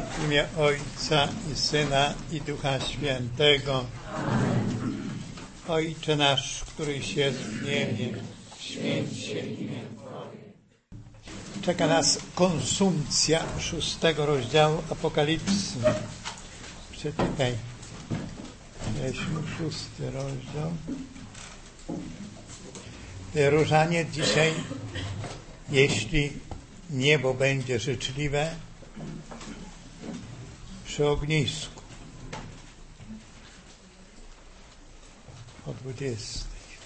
W imię Ojca i Syna i Ducha Świętego. Ojcze nasz, któryś jest w niebie, święć się imię Twoje. Czeka nas konsumpcja 6 rozdziału Apokalipsy. Przeczytaj. 6 rozdział. Różanie dzisiaj, jeśli niebo będzie życzliwe, przy ognisku o 20.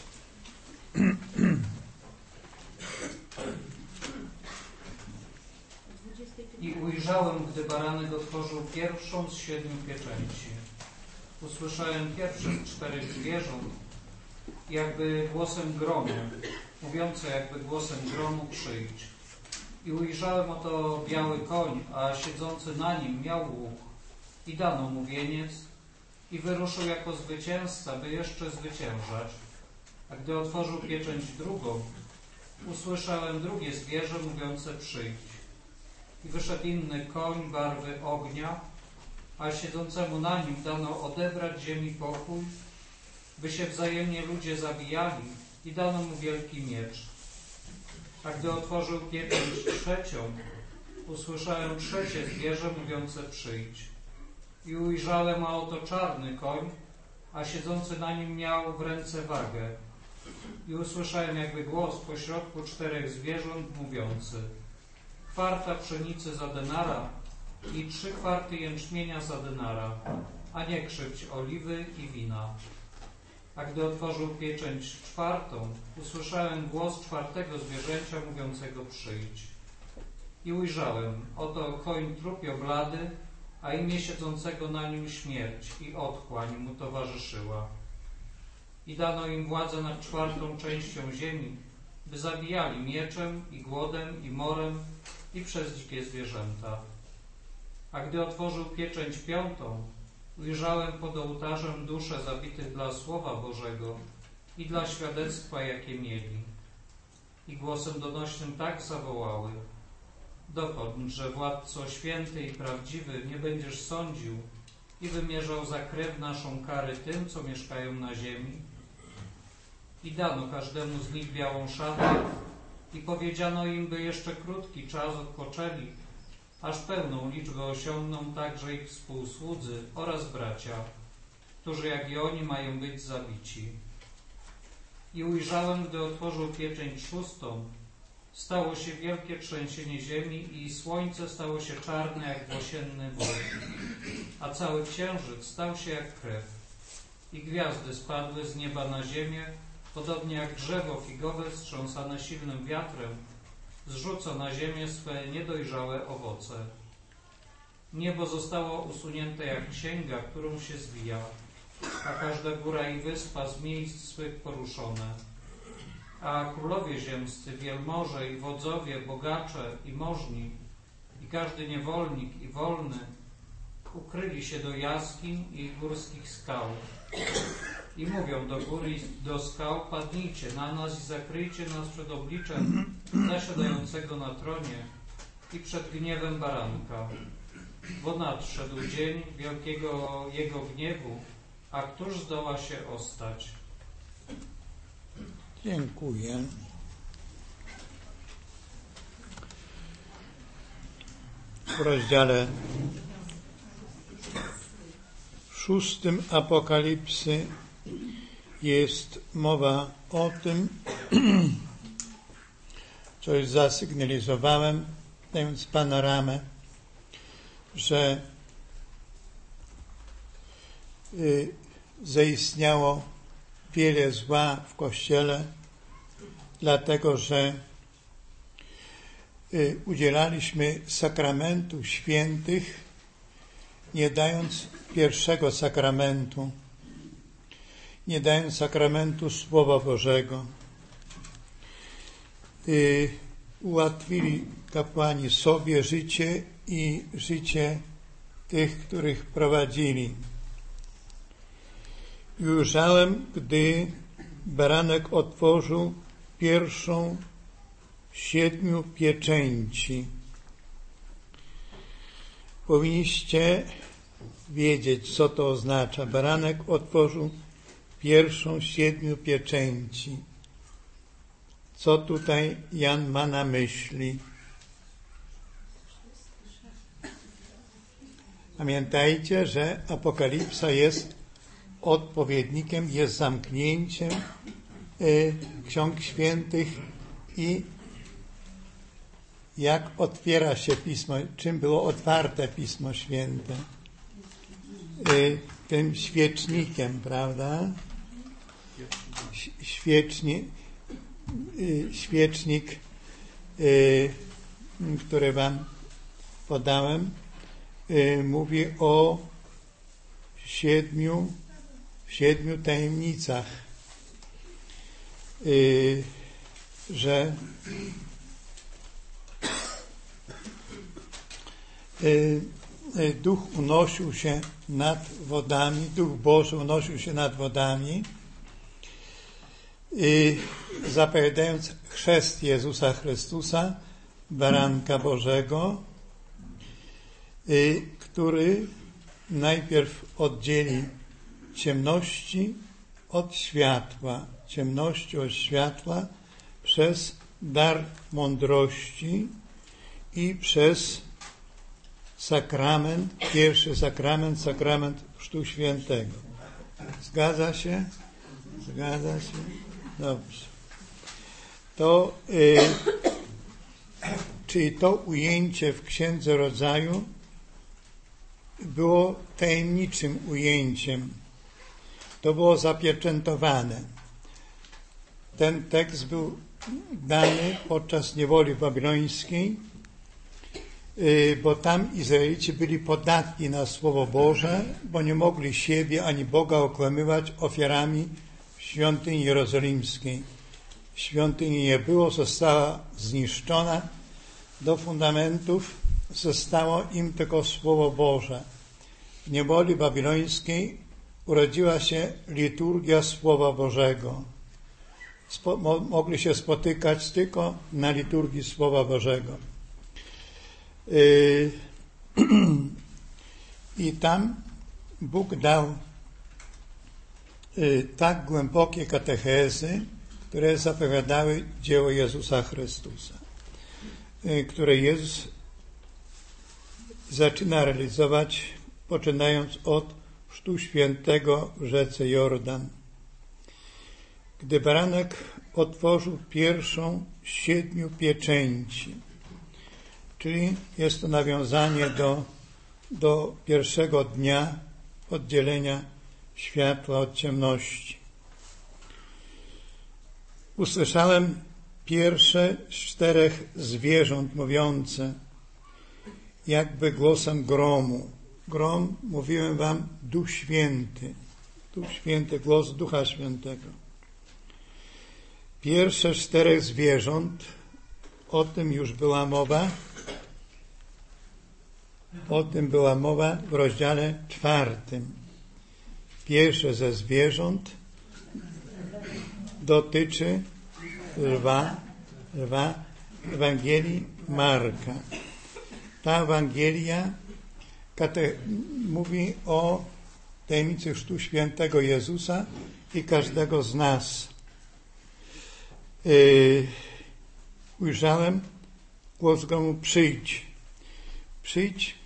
I ujrzałem, gdy baranek otworzył pierwszą z 7 pieczęci. Usłyszałem pierwszy z 4 zwierząt, jakby głosem gromu, mówiące jakby głosem gromu: przyjdź. I ujrzałem oto biały koń, a siedzący na nim miał łuk. I dano mu wieniec i wyruszył jako zwycięzca, by jeszcze zwyciężać. A gdy otworzył pieczęć drugą, usłyszałem drugie zwierzę mówiące: przyjdź. I wyszedł inny koń barwy ognia, a siedzącemu na nim dano odebrać ziemi pokój, by się wzajemnie ludzie zabijali, i dano mu wielki miecz. A gdy otworzył pieczęć trzecią, usłyszałem trzecie zwierzę mówiące: przyjdź. I ujrzałem, a oto czarny koń, a siedzący na nim miał w ręce wagę. I usłyszałem jakby głos pośrodku 4 zwierząt mówiący: kwarta pszenicy za denara i 3/4 jęczmienia za denara, a nie krzywdź oliwy i wina. A gdy otworzył pieczęć 4, usłyszałem głos 4 zwierzęcia mówiącego: przyjdź. I ujrzałem, oto koń trupio blady, a imię siedzącego na nim śmierć, i otchłań mu towarzyszyła. I dano im władzę nad 4 częścią ziemi, by zabijali mieczem i głodem i morem i przez dzikie zwierzęta. A gdy otworzył pieczęć 5, ujrzałem pod ołtarzem dusze zabitych dla Słowa Bożego i dla świadectwa, jakie mieli. I głosem donośnym tak zawołały: dokąd, że władco święty i prawdziwy, nie będziesz sądził i wymierzał za krew naszą karę tym, co mieszkają na ziemi? I dano każdemu z nich białą szatę i powiedziano im, by jeszcze krótki czas odpoczęli, aż pełną liczbę osiągną także ich współsłudzy oraz bracia, którzy jak i oni mają być zabici. I ujrzałem, gdy otworzył pieczęć 6, stało się wielkie trzęsienie ziemi i słońce stało się czarne jak włosienny wół, a cały księżyc stał się jak krew. I gwiazdy spadły z nieba na ziemię, podobnie jak drzewo figowe wstrząsane silnym wiatrem zrzuca na ziemię swe niedojrzałe owoce. Niebo zostało usunięte jak księga, którą się zwija, a każda góra i wyspa z miejsc swych poruszone. A królowie ziemscy, wielmoże i wodzowie, bogacze i możni, i każdy niewolnik i wolny ukryli się do jaskiń i górskich skał. I mówią do gór i do skał: padnijcie na nas i zakryjcie nas przed obliczem zasiadającego na tronie i przed gniewem baranka. Bo nadszedł dzień wielkiego jego gniewu, a któż zdoła się ostać? Dziękuję. W rozdziale 6 Apokalipsy jest mowa o tym, co już zasygnalizowałem, dając panoramę, że zaistniało wiele zła w Kościele, dlatego że udzielaliśmy sakramentu świętych, nie dając pierwszego sakramentu, nie dając sakramentu Słowa Bożego. Ułatwili kapłani sobie życie i życie tych, których prowadzili. I ujrzałem, gdy baranek otworzył pierwszą 7 pieczęci. powinniście wiedzieć, co to oznacza. Baranek otworzył pierwszą z 7 pieczęci. Co tutaj Jan ma na myśli? Pamiętajcie, że Apokalipsa jest odpowiednikiem, jest zamknięciem Ksiąg Świętych i jak otwiera się Pismo, czym było otwarte Pismo Święte? Tym świecznikiem, prawda? Świecznik, który wam podałem, mówi o 7 tajemnicach, że Duch unosił się nad wodami, Duch Boży unosił się nad wodami, zapowiadając chrzest Jezusa Chrystusa, Baranka Bożego, który najpierw oddzieli ciemności od światła, przez dar mądrości i przez sakrament, pierwszy sakrament, sakrament Chrztu Świętego. Zgadza się? Zgadza się? Dobrze. To, czyli to ujęcie w Księdze Rodzaju było tajemniczym ujęciem. To było zapieczętowane. Ten tekst był dany podczas niewoli babilońskiej, bo tam Izraelici byli podatni na Słowo Boże, bo nie mogli siebie ani Boga okłamywać ofiarami w świątyni jerozolimskiej. Świątyni nie było, została zniszczona do fundamentów, zostało im tylko Słowo Boże. W niewoli babilońskiej urodziła się liturgia Słowa Bożego. Mogli się spotykać tylko na liturgii Słowa Bożego. I tam Bóg dał tak głębokie katechezy, które zapowiadały dzieło Jezusa Chrystusa, które Jezus zaczyna realizować, poczynając od Chrztu Świętego w rzece Jordan. Gdy baranek otworzył pierwszą z 7 pieczęci, czyli jest to nawiązanie do pierwszego dnia oddzielenia światła od ciemności. Usłyszałem pierwsze z 4 zwierząt mówiące, jakby głosem gromu. Grom, mówiłem wam, Duch Święty. Duch Święty, głos Ducha Świętego. Pierwsze z 4 zwierząt, o tym już była mowa. O tym była mowa w rozdziale 4. Pierwsze ze zwierząt dotyczy lwa Ewangelii Marka. Ta Ewangelia mówi o tajemnicy Chrztu Świętego Jezusa i każdego z nas. Ujrzałem głos gromu: przyjdź. Przyjdź.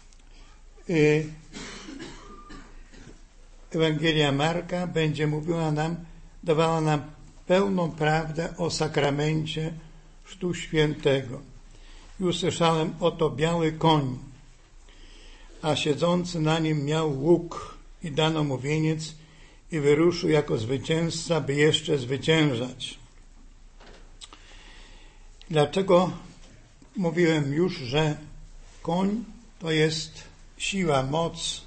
Ewangelia Marka będzie mówiła nam, dawała nam pełną prawdę o sakramencie Chrztu Świętego. I usłyszałem: oto biały koń, a siedzący na nim miał łuk i dano mu wieniec i wyruszył jako zwycięzca, by jeszcze zwyciężać. Dlaczego mówiłem już, że koń to jest siła, moc,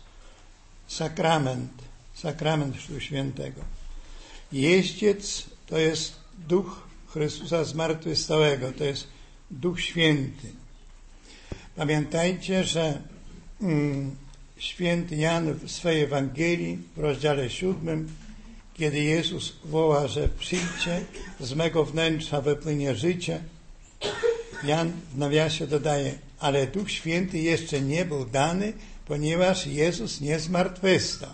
sakrament Chrztu Świętego. Jeździec to jest Duch Chrystusa zmartwychwstałego, to jest Duch Święty. Pamiętajcie, że święty Jan w swojej Ewangelii w rozdziale 7, kiedy Jezus woła, że przyjdźcie, z mego wnętrza wypłynie życie, Jan w nawiasie dodaje: ale Duch Święty jeszcze nie był dany, ponieważ Jezus nie zmartwychwstał.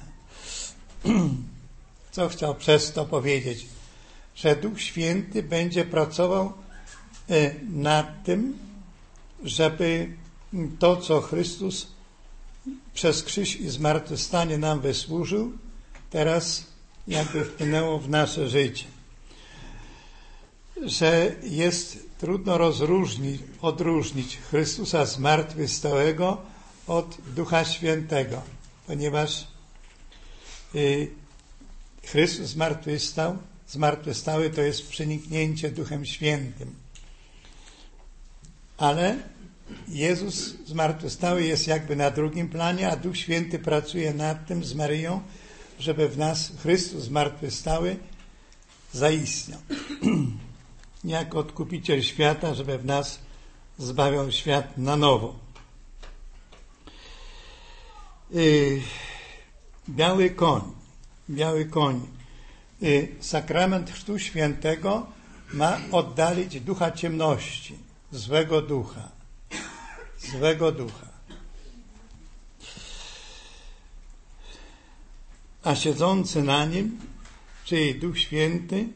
Co chciał przez to powiedzieć? Że Duch Święty będzie pracował nad tym, żeby to, co Chrystus przez krzyż i zmartwychwstanie nam wysłużył, teraz jakby wpłynęło w nasze życie. Że jest trudno odróżnić Chrystusa zmartwychwstałego od Ducha Świętego, ponieważ Chrystus zmartwychwstały to jest przeniknięcie Duchem Świętym. Ale Jezus zmartwychwstały jest jakby na drugim planie, a Duch Święty pracuje nad tym z Maryją, żeby w nas Chrystus zmartwychwstały zaistniał. Jako Odkupiciel świata, żeby w nas zbawiał świat na nowo. Biały koń. Sakrament Chrztu Świętego ma oddalić ducha ciemności, złego ducha. A siedzący na nim, czyli Duch Święty,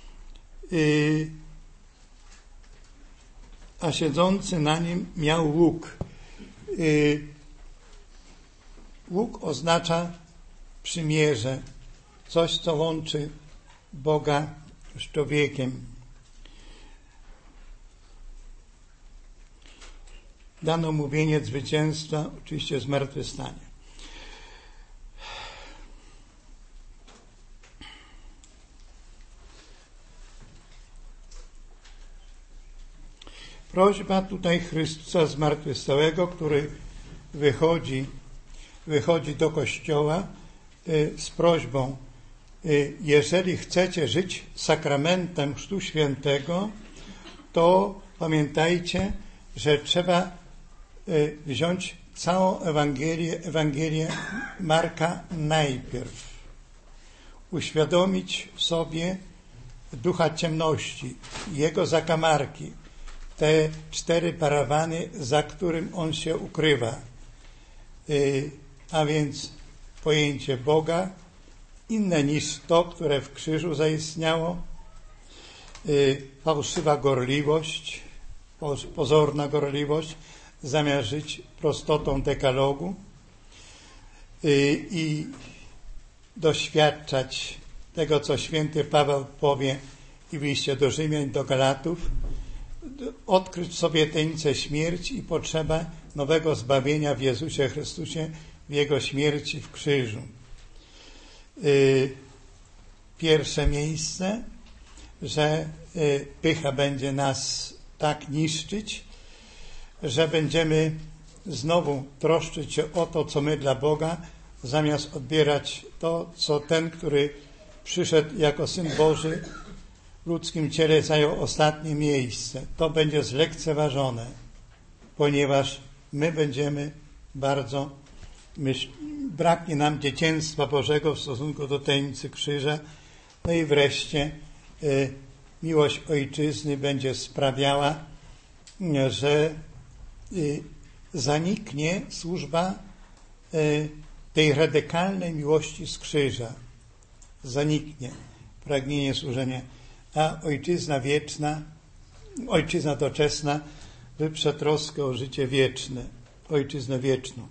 a siedzący na nim miał łuk. Łuk oznacza przymierze, coś, co łączy Boga z człowiekiem. Dano mu wieniec zwycięstwa, oczywiście zmartwychwstanie. Prośba tutaj Chrystusa zmartwychwstałego, który wychodzi do Kościoła z prośbą: jeżeli chcecie żyć sakramentem Chrztu Świętego, to pamiętajcie, że trzeba wziąć całą Ewangelię Marka najpierw. Uświadomić sobie ducha ciemności, jego zakamarki, te 4 parawany, za którym on się ukrywa. A więc pojęcie Boga, inne niż to, które w krzyżu zaistniało, fałszywa gorliwość, pozorna gorliwość, zamiast żyć prostotą dekalogu i doświadczać tego, co święty Paweł powie i w liście do Rzymian, do Galatów, odkryć sobie tajemnicę śmierci i potrzebę nowego zbawienia w Jezusie Chrystusie, w Jego śmierci w krzyżu. Pierwsze miejsce, że pycha będzie nas tak niszczyć, że będziemy znowu troszczyć się o to, co my dla Boga, zamiast odbierać to, co ten, który przyszedł jako Syn Boży, w ludzkim ciele zajął ostatnie miejsce. To będzie zlekceważone, ponieważ my będziemy braknie nam dzieciństwa Bożego w stosunku do tajemnicy krzyża. No i wreszcie miłość Ojczyzny będzie sprawiała, że zaniknie służba tej radykalnej miłości z krzyża. Zaniknie pragnienie służenia, a Ojczyzna wieczna, Ojczyzna doczesna wyprze troskę o życie wieczne, Ojczyznę wieczną.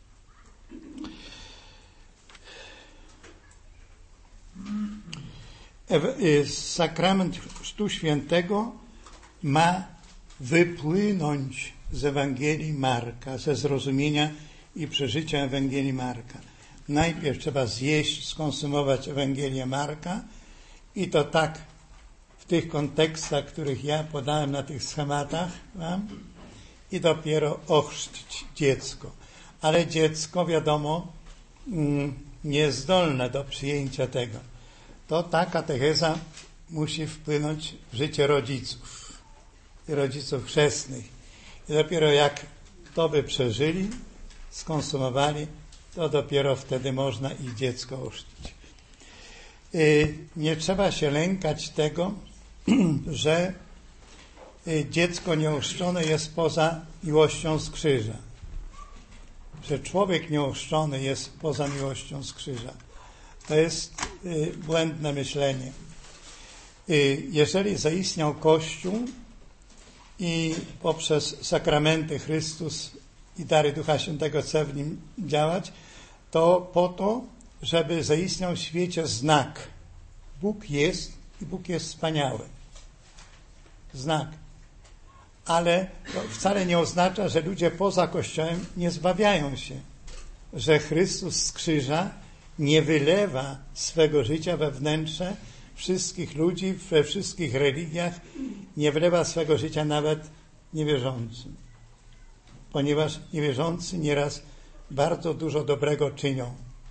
Sakrament Chrztu Świętego ma wypłynąć z Ewangelii Marka, ze zrozumienia i przeżycia Ewangelii Marka. Najpierw trzeba zjeść, skonsumować Ewangelię Marka i to tak w tych kontekstach, których ja podałem na tych schematach wam, i dopiero ochrzcić dziecko. Ale dziecko, wiadomo, niezdolne do przyjęcia tego. To ta katecheza musi wpłynąć w życie rodziców i rodziców chrzestnych. I dopiero jak to by przeżyli, skonsumowali, to dopiero wtedy można ich dziecko ochrzcić. Nie trzeba się lękać tego, że dziecko nieochrzczone jest poza miłością z krzyża. Że człowiek nieochrzczony jest poza miłością z krzyża. To jest błędne myślenie. Jeżeli zaistniał Kościół i poprzez sakramenty Chrystus i dary Ducha Świętego chce w nim działać, to po to, żeby zaistniał w świecie znak. Bóg jest i Bóg jest wspaniały. Znak. Ale to wcale nie oznacza, że ludzie poza Kościołem nie zbawiają się. Że Chrystus z krzyża nie wylewa swego życia we wnętrze wszystkich ludzi, we wszystkich religiach, nie wylewa swego życia nawet niewierzącym. Ponieważ niewierzący nieraz bardzo dużo dobrego czynią.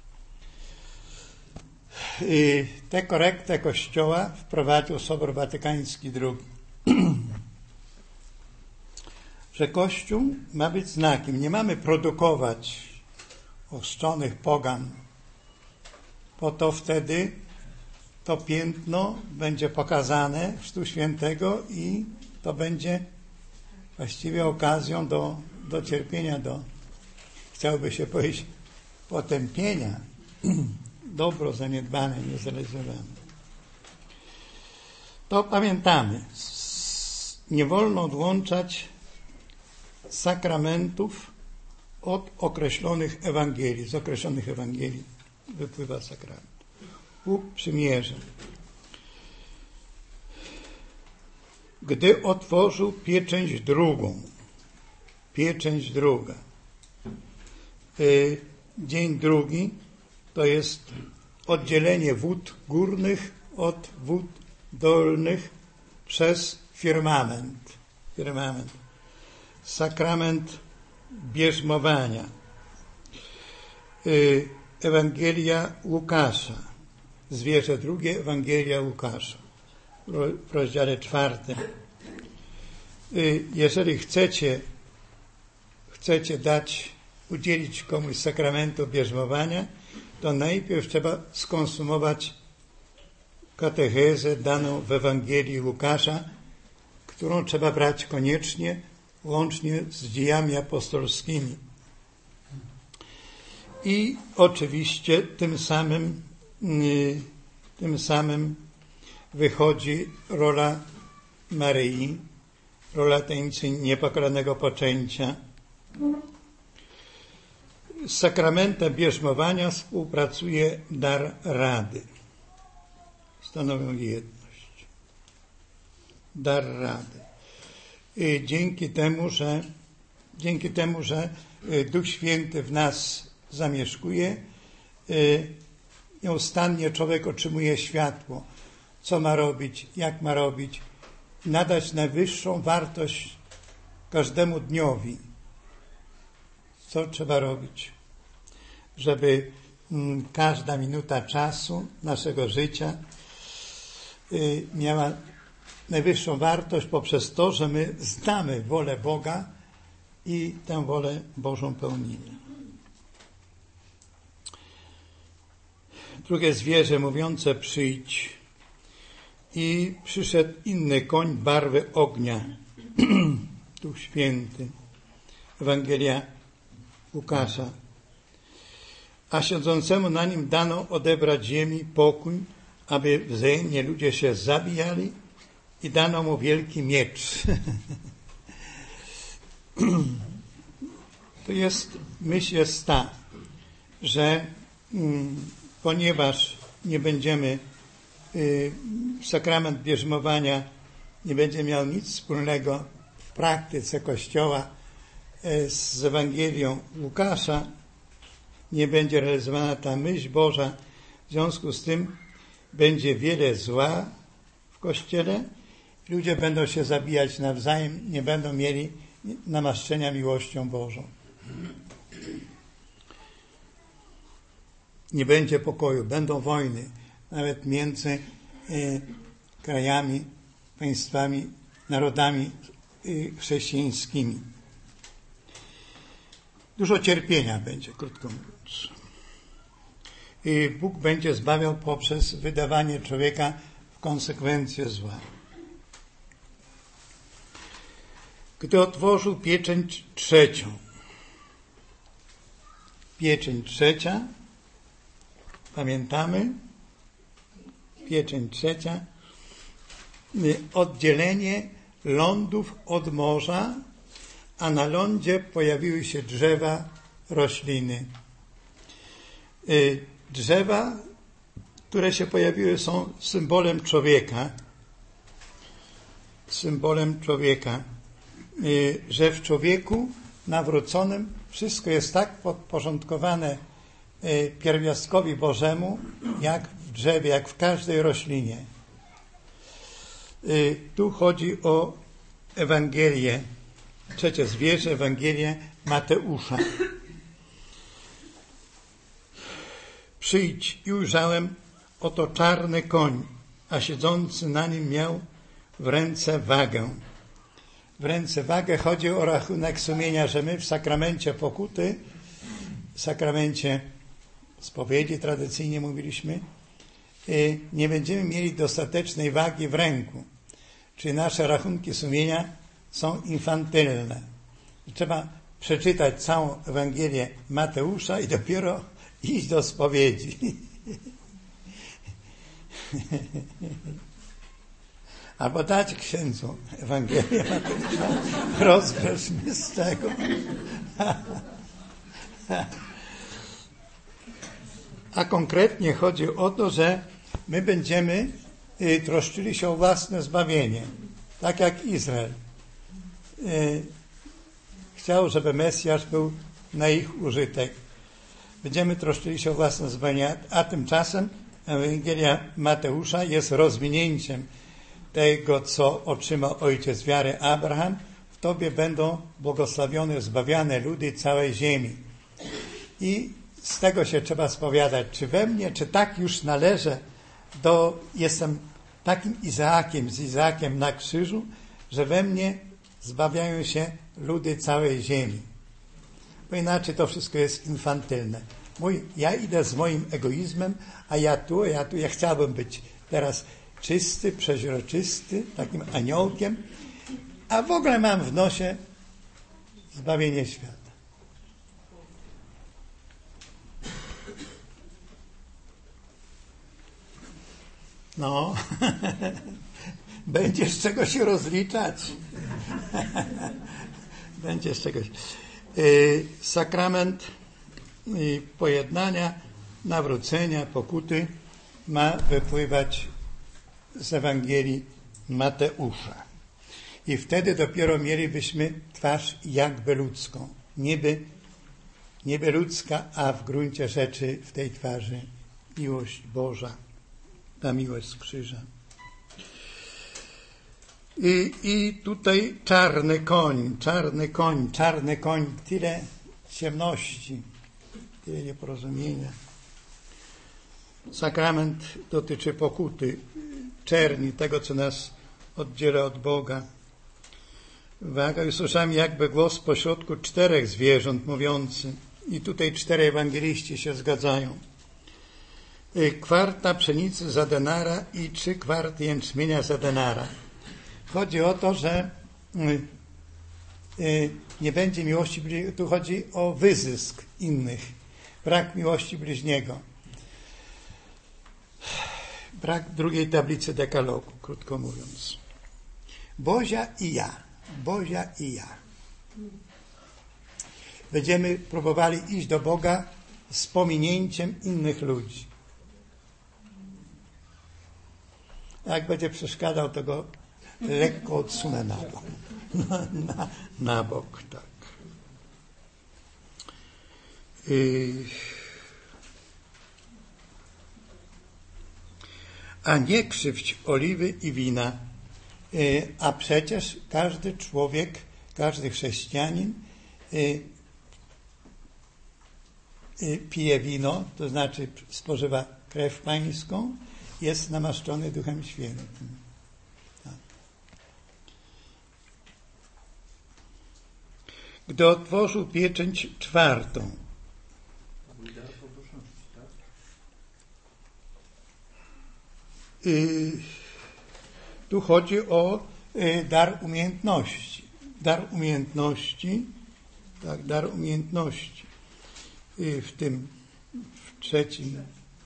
I tę korektę Kościoła wprowadził Sobór Watykański II. Że Kościół ma być znakiem. Nie mamy produkować ochrzczonych pogan. Po to wtedy to piętno będzie pokazane w Chrztu Świętego i to będzie właściwie okazją do cierpienia, chciałoby się powiedzieć, potępienia. Dobro zaniedbane, niezrealizowane. To pamiętamy. Nie wolno odłączać sakramentów od określonych Ewangelii. Z określonych Ewangelii wypływa sakrament. Bóg przymierza. Gdy otworzył pieczęć drugą, dzień drugi to jest oddzielenie wód górnych od wód dolnych przez firmament. Sakrament bierzmowania. Ewangelia Łukasza. Zwierzę drugie, Ewangelia Łukasza. W rozdziale 4. Jeżeli chcecie udzielić komuś sakramentu bierzmowania, to najpierw trzeba skonsumować katechezę daną w Ewangelii Łukasza, którą trzeba brać koniecznie, łącznie z dziejami apostolskimi. I oczywiście tym samym wychodzi rola Maryi, rola tajemnicy niepokalanego poczęcia. Z sakramentem bierzmowania współpracuje dar rady. Stanowią jedność. Dar rady. Dzięki temu, że Duch Święty w nas zamieszkuje, nieustannie człowiek otrzymuje światło. Co ma robić, jak ma robić. Nadać najwyższą wartość każdemu dniowi. Co trzeba robić, żeby każda minuta czasu naszego życia miała najwyższą wartość poprzez to, że my znamy wolę Boga i tę wolę Bożą pełnimy. Drugie zwierzę mówiące przyjdź. I przyszedł inny koń barwy ognia. Duch Święty. Ewangelia Łukasza. A siedzącemu na nim dano odebrać ziemi pokój, aby wzajemnie ludzie się zabijali i dano mu wielki miecz. To jest, myśl jest ta, że ponieważ nie będziemy sakrament bierzmowania nie będzie miał nic wspólnego w praktyce Kościoła z Ewangelią Łukasza, nie będzie realizowana ta myśl Boża. W związku z tym będzie wiele zła w Kościele. Ludzie będą się zabijać nawzajem, nie będą mieli namaszczenia miłością Bożą. Nie będzie pokoju, będą wojny, nawet między krajami, państwami, narodami chrześcijańskimi. Dużo cierpienia będzie, krótko mówiąc. I Bóg będzie zbawiał poprzez wydawanie człowieka w konsekwencje zła. Gdy otworzył pieczęć trzecią. Pieczęć trzecia, pamiętamy? Pieczęć trzecia, oddzielenie lądów od morza, a na lądzie pojawiły się drzewa, rośliny. Drzewa, które się pojawiły, są symbolem człowieka. Symbolem człowieka. Że w człowieku nawróconym wszystko jest tak podporządkowane pierwiastkowi Bożemu, jak w drzewie, jak w każdej roślinie. Tu chodzi o Ewangelię, trzecie zwierzę, Ewangelię Mateusza. Przyjdź i ujrzałem, oto czarny koń, a siedzący na nim miał w ręce wagę. W ręce wagę. Chodzi o rachunek sumienia, że my w sakramencie pokuty, w sakramencie spowiedzi tradycyjnie mówiliśmy, nie będziemy mieli dostatecznej wagi w ręku. Czyli nasze rachunki sumienia są infantylne. Trzeba przeczytać całą Ewangelię Mateusza i dopiero iść do spowiedzi. Albo dać księdzu Ewangelię Mateusza, rozgrzesz mnie z tego. A konkretnie chodzi o to, że my będziemy troszczyli się o własne zbawienie. Tak jak Izrael chciał, żeby Mesjasz był na ich użytek. Będziemy troszczyli się o własne zbawienie, a tymczasem Ewangelia Mateusza jest rozwinięciem tego, co otrzymał ojciec wiary Abraham. W Tobie będą błogosławione, zbawiane ludy całej ziemi. I z tego się trzeba spowiadać, czy we mnie, czy tak już należę jestem takim Izaakiem, z Izaakiem na krzyżu, że we mnie zbawiają się ludy całej ziemi. Bo inaczej to wszystko jest infantylne. Ja idę z moim egoizmem, a ja chciałbym być teraz czysty, przeźroczysty, takim aniołkiem, a w ogóle mam w nosie zbawienie świata. No, będzie z czego się rozliczać. Będzie z czegoś. Sakrament pojednania, nawrócenia, pokuty ma wypływać z Ewangelii Mateusza. I wtedy dopiero mielibyśmy twarz jakby ludzką. Niby ludzka, a w gruncie rzeczy w tej twarzy miłość Boża. Ta miłość z krzyża. I tutaj czarny koń, tyle ciemności, tyle nieporozumienia. Sakrament dotyczy pokuty, czerni, tego, co nas oddziela od Boga. Uwaga, usłyszałem jakby głos pośrodku 4 zwierząt mówiący, i tutaj 4 ewangeliści się zgadzają. 1/4 pszenicy za denara i 3/4 jęczmienia za denara. Chodzi o to, że nie będzie miłości bliźniego. Tu chodzi o wyzysk innych. Brak miłości bliźniego. Brak drugiej tablicy dekalogu, krótko mówiąc. Bozia i ja. Będziemy próbowali iść do Boga z pominięciem innych ludzi. Jak będzie przeszkadzał, to go lekko odsunę na bok. Na bok, tak. A nie krzywdź oliwy i wina. A przecież każdy człowiek, każdy chrześcijanin pije wino, to znaczy spożywa krew pańską, jest namaszczony Duchem Świętym. Tak. Gdy otworzył pieczęć 4. Tu chodzi o dar umiejętności. dar umiejętności, tak, dar umiejętności. W trzecim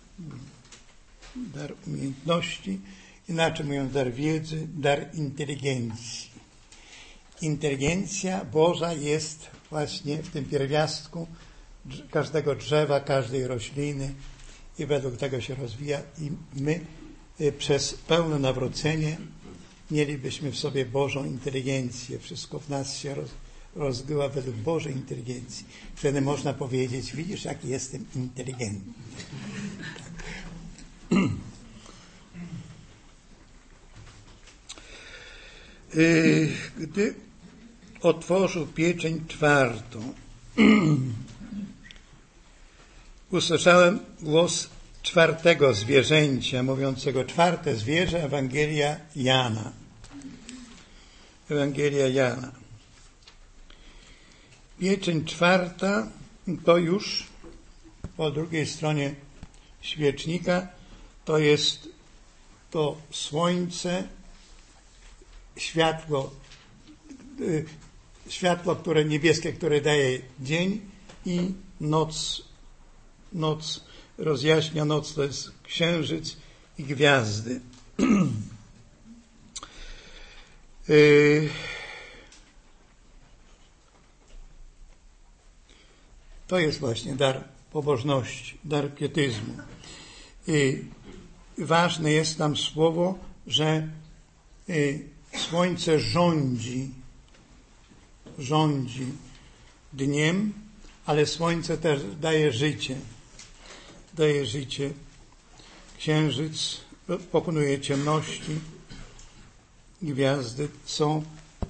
dar umiejętności, inaczej mówiąc dar wiedzy, dar inteligencji. Inteligencja Boża jest właśnie w tym pierwiastku każdego drzewa, każdej rośliny i według tego się rozwija i my przez pełne nawrócenie mielibyśmy w sobie Bożą inteligencję. Wszystko w nas się rozgrywa według Bożej inteligencji. Wtedy można powiedzieć, widzisz, jaki jestem inteligentny. Gdy otworzył pieczeń czwartą, usłyszałem głos czwartego zwierzęcia, mówiącego czwarte zwierzę, Ewangelia Jana. Ewangelia Jana. Pieczeń czwarta to już po drugiej stronie świecznika to jest to słońce, światło, które niebieskie, które daje dzień i noc rozjaśnia noc, to jest księżyc i gwiazdy. To jest właśnie dar pobożności, dar pietyzmu. Ważne jest tam słowo, że słońce rządzi dniem, ale słońce też daje życie. Księżyc pokonuje ciemności. Gwiazdy są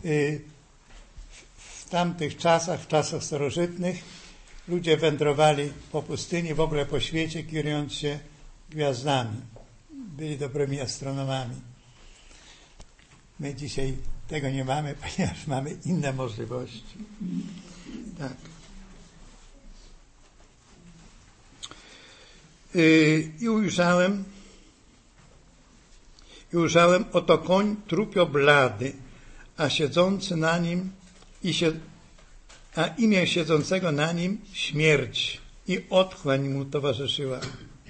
w tamtych czasach, w czasach starożytnych, ludzie wędrowali po pustyni, w ogóle po świecie, kierując się gwiazdami. Byli dobrymi astronomami. My dzisiaj tego nie mamy, ponieważ mamy inne możliwości. Tak. I ujrzałem, oto koń trupio blady, a siedzący na nim a imię siedzącego na nim śmierć i otchłań mu towarzyszyła.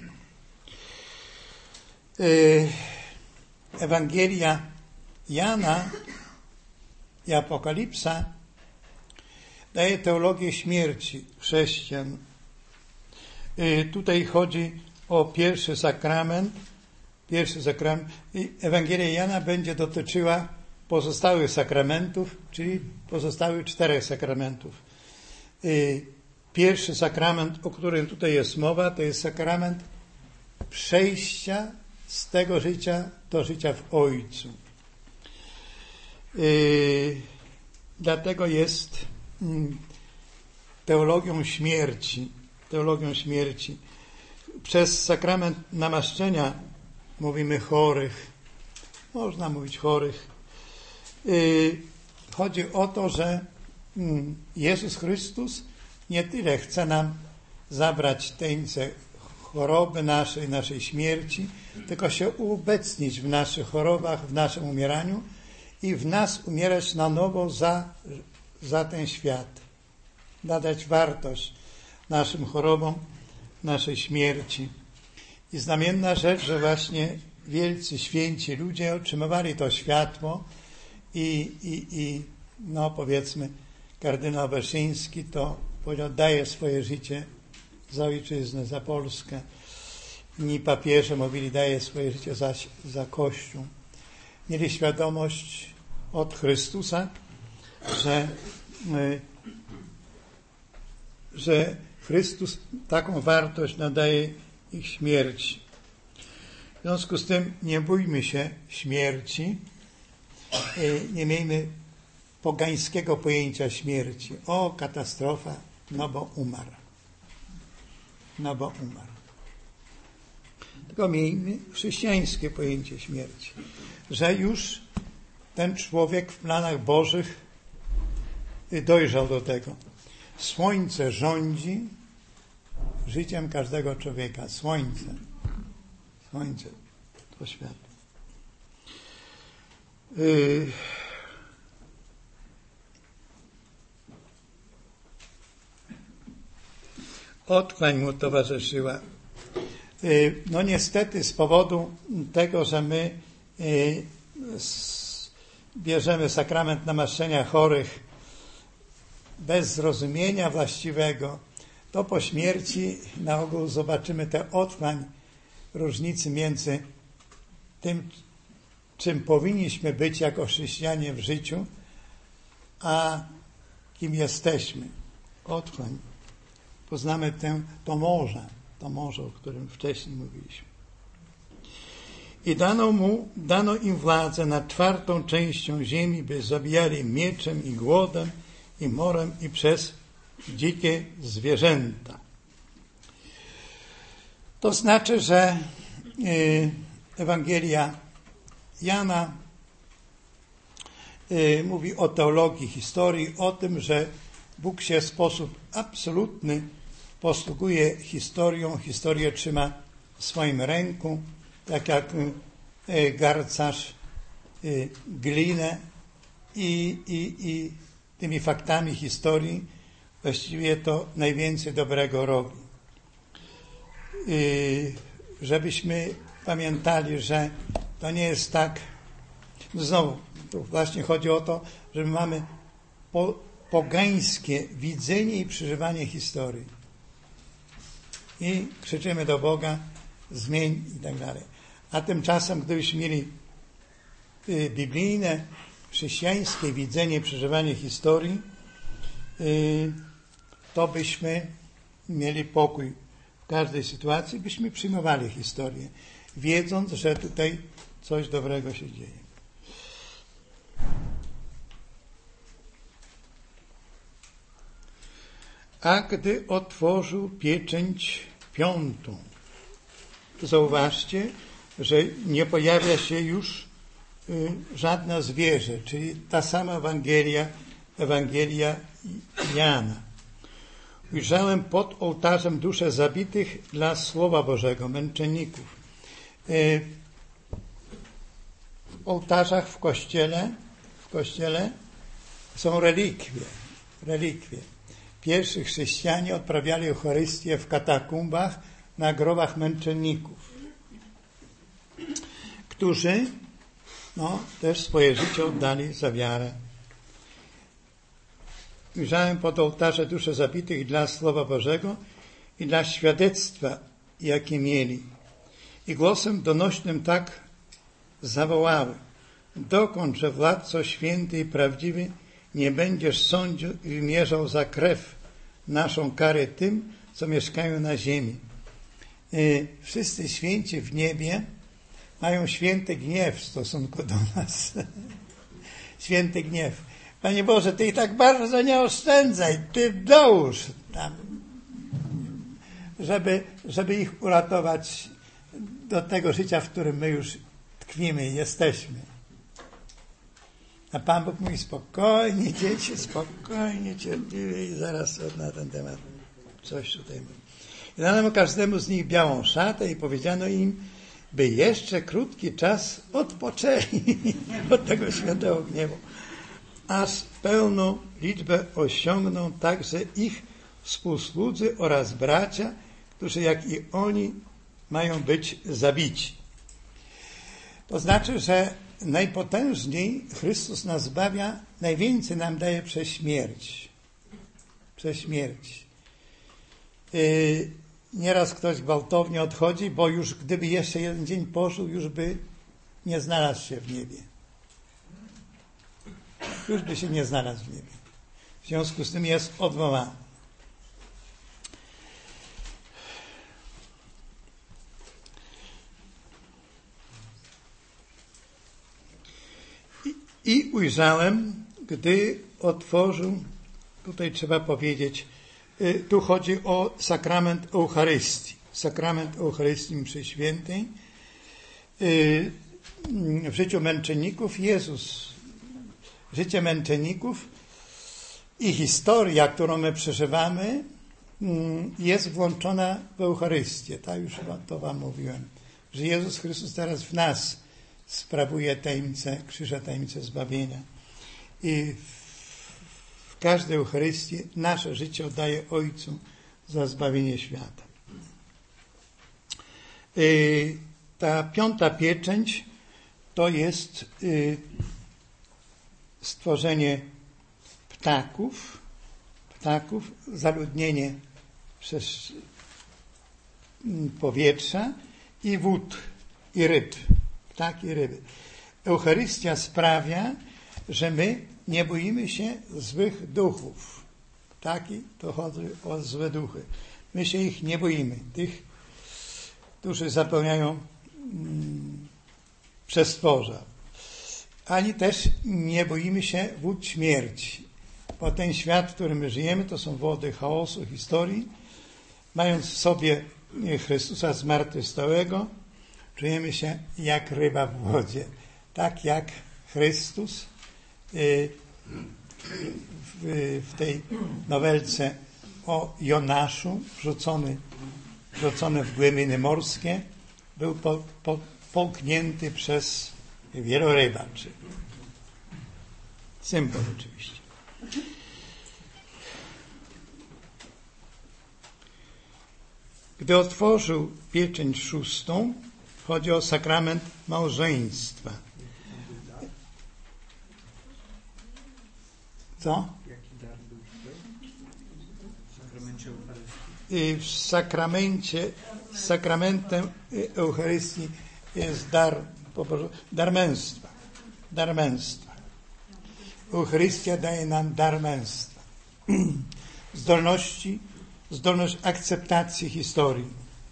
Ewangelia Jana i Apokalipsa daje teologię śmierci chrześcijan. Tutaj chodzi o pierwszy sakrament. Ewangelia Jana będzie dotyczyła pozostałych sakramentów, czyli pozostałych 4 sakramentów. Pierwszy sakrament, o którym tutaj jest mowa, to jest sakrament przejścia z tego życia do życia w Ojcu. Dlatego jest teologią śmierci. Przez sakrament namaszczenia mówimy chorych. Można mówić chorych. Chodzi o to, że Jezus Chrystus nie tyle chce nam zabrać tańce choroby naszej śmierci, tylko się uobecnić w naszych chorobach, w naszym umieraniu i w nas umierać na nowo za ten świat. Nadać wartość naszym chorobom, naszej śmierci. I znamienna rzecz, że właśnie wielcy, święci ludzie otrzymywali to światło i powiedzmy kardynał Wyszyński to powiedział, daje swoje życie za ojczyznę, za Polskę. Inni papieże mówili, daje swoje życie za Kościół. Mieli świadomość od Chrystusa, że Chrystus taką wartość nadaje ich śmierci. W związku z tym nie bójmy się śmierci, nie miejmy pogańskiego pojęcia śmierci. O, katastrofa, no bo umarł. Tylko miejmy chrześcijańskie pojęcie śmierci, że już ten człowiek w planach Bożych dojrzał do tego. Słońce rządzi życiem każdego człowieka. Słońce to światło. otchłań mu towarzyszyła. No niestety z powodu tego, że my bierzemy sakrament namaszczenia chorych bez zrozumienia właściwego, to po śmierci na ogół zobaczymy tę otchłań, różnicy między tym, czym powinniśmy być jako chrześcijanie w życiu, a kim jesteśmy. Otchłań. Poznamy to morze, o którym wcześniej mówiliśmy. I dano im władzę nad 4. częścią ziemi, by zabijali mieczem i głodem i morem i przez dzikie zwierzęta. To znaczy, że Ewangelia Jana mówi o teologii historii, o tym, że Bóg się w sposób absolutny posługuje historią, historię trzyma w swoim ręku, tak jak garncarz glinę i tymi faktami historii właściwie to najwięcej dobrego robi. Żebyśmy pamiętali, że to nie jest tak, znowu, tu właśnie chodzi o to, że my mamy pogańskie widzenie i przeżywanie historii. I krzyczymy do Boga, zmień i tak dalej. A tymczasem, gdybyśmy mieli biblijne, chrześcijańskie widzenie i przeżywanie historii, to byśmy mieli pokój w każdej sytuacji, byśmy przyjmowali historię, wiedząc, że tutaj coś dobrego się dzieje. A gdy otworzył pieczęć 5, zauważcie, że nie pojawia się już żadne zwierzę, czyli ta sama Ewangelia Jana. Ujrzałem pod ołtarzem dusze zabitych dla Słowa Bożego, męczenników. W ołtarzach w kościele są relikwie. Pierwsi chrześcijanie odprawiali Eucharystię w katakumbach na grobach męczenników, którzy też swoje życie oddali za wiarę. Ujrzałem pod ołtarze dusze zabitych dla Słowa Bożego i dla świadectwa, jakie mieli. I głosem donośnym tak zawołały: dokąd, że władco święty i prawdziwy, nie będziesz sądził i wymierzał za krew naszą karę tym, co mieszkają na ziemi. Wszyscy święci w niebie mają święty gniew w stosunku do nas. Święty gniew. Panie Boże, Ty i tak bardzo nie oszczędzaj, Ty dołóż tam, żeby ich uratować do tego życia, w którym my już tkwimy i jesteśmy. A Pan Bóg mówi: spokojnie, dzieci, spokojnie, cierpliwie, i zaraz na ten temat coś tutaj mówi. I dano każdemu z nich białą szatę i powiedziano im, by jeszcze krótki czas odpoczęli od tego świętego gniewu, aż pełną liczbę osiągną także ich współsłudzy oraz bracia, którzy jak i oni mają być zabici. To znaczy, że najpotężniej Chrystus nas zbawia, najwięcej nam daje przez śmierć. Przez śmierć. Nieraz ktoś gwałtownie odchodzi, bo już gdyby jeszcze jeden dzień pożył, już by nie znalazł się w niebie. Już by się nie znalazł w niebie. W związku z tym jest odwołany. I ujrzałem, gdy otworzył, tutaj trzeba powiedzieć, tu chodzi o sakrament Eucharystii. Sakrament Eucharystii mszy świętej. W życiu męczenników życie męczenników i historia, którą my przeżywamy, jest włączona w Eucharystię. Tak już to wam mówiłem, że Jezus Chrystus teraz w nas sprawuje tajemnicę krzyża, tajemnicę zbawienia. I w każdej Eucharystii nasze życie oddaje Ojcu za zbawienie świata. Ta piąta pieczęć to jest stworzenie ptaków, zaludnienie przez powietrza i wód i ryb, ptaki i ryby. Eucharystia sprawia, że my nie boimy się złych duchów. Ptaki to chodzi o złe duchy. My się ich nie boimy. Tych, którzy zapełniają przestworza. Ani też nie boimy się wód śmierci. Bo ten świat, w którym my żyjemy, to są wody chaosu, historii. Mając w sobie Chrystusa zmartwychwstałego, czujemy się jak ryba w wodzie. Tak jak Chrystus w tej nowelce o Jonaszu, wrzucony w głębiny morskie, był połknięty przez wielorybaczy. Symbol oczywiście. Gdy otworzył pieczęć szóstą, chodzi o sakrament małżeństwa. Co? Sakramentem Eucharystii jest dar męstwa. Eucharystia daje nam dar męstwa. Zdolność akceptacji historii.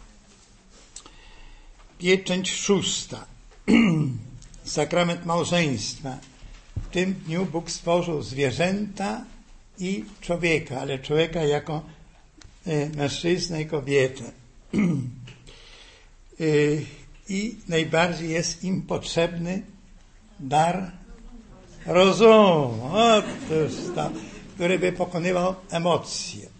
Pieczęć szósta. Sakrament małżeństwa. W tym dniu Bóg stworzył zwierzęta i człowieka, ale człowieka jako mężczyznę i kobietę. I najbardziej jest im potrzebny dar rozumu, który by pokonywał emocje.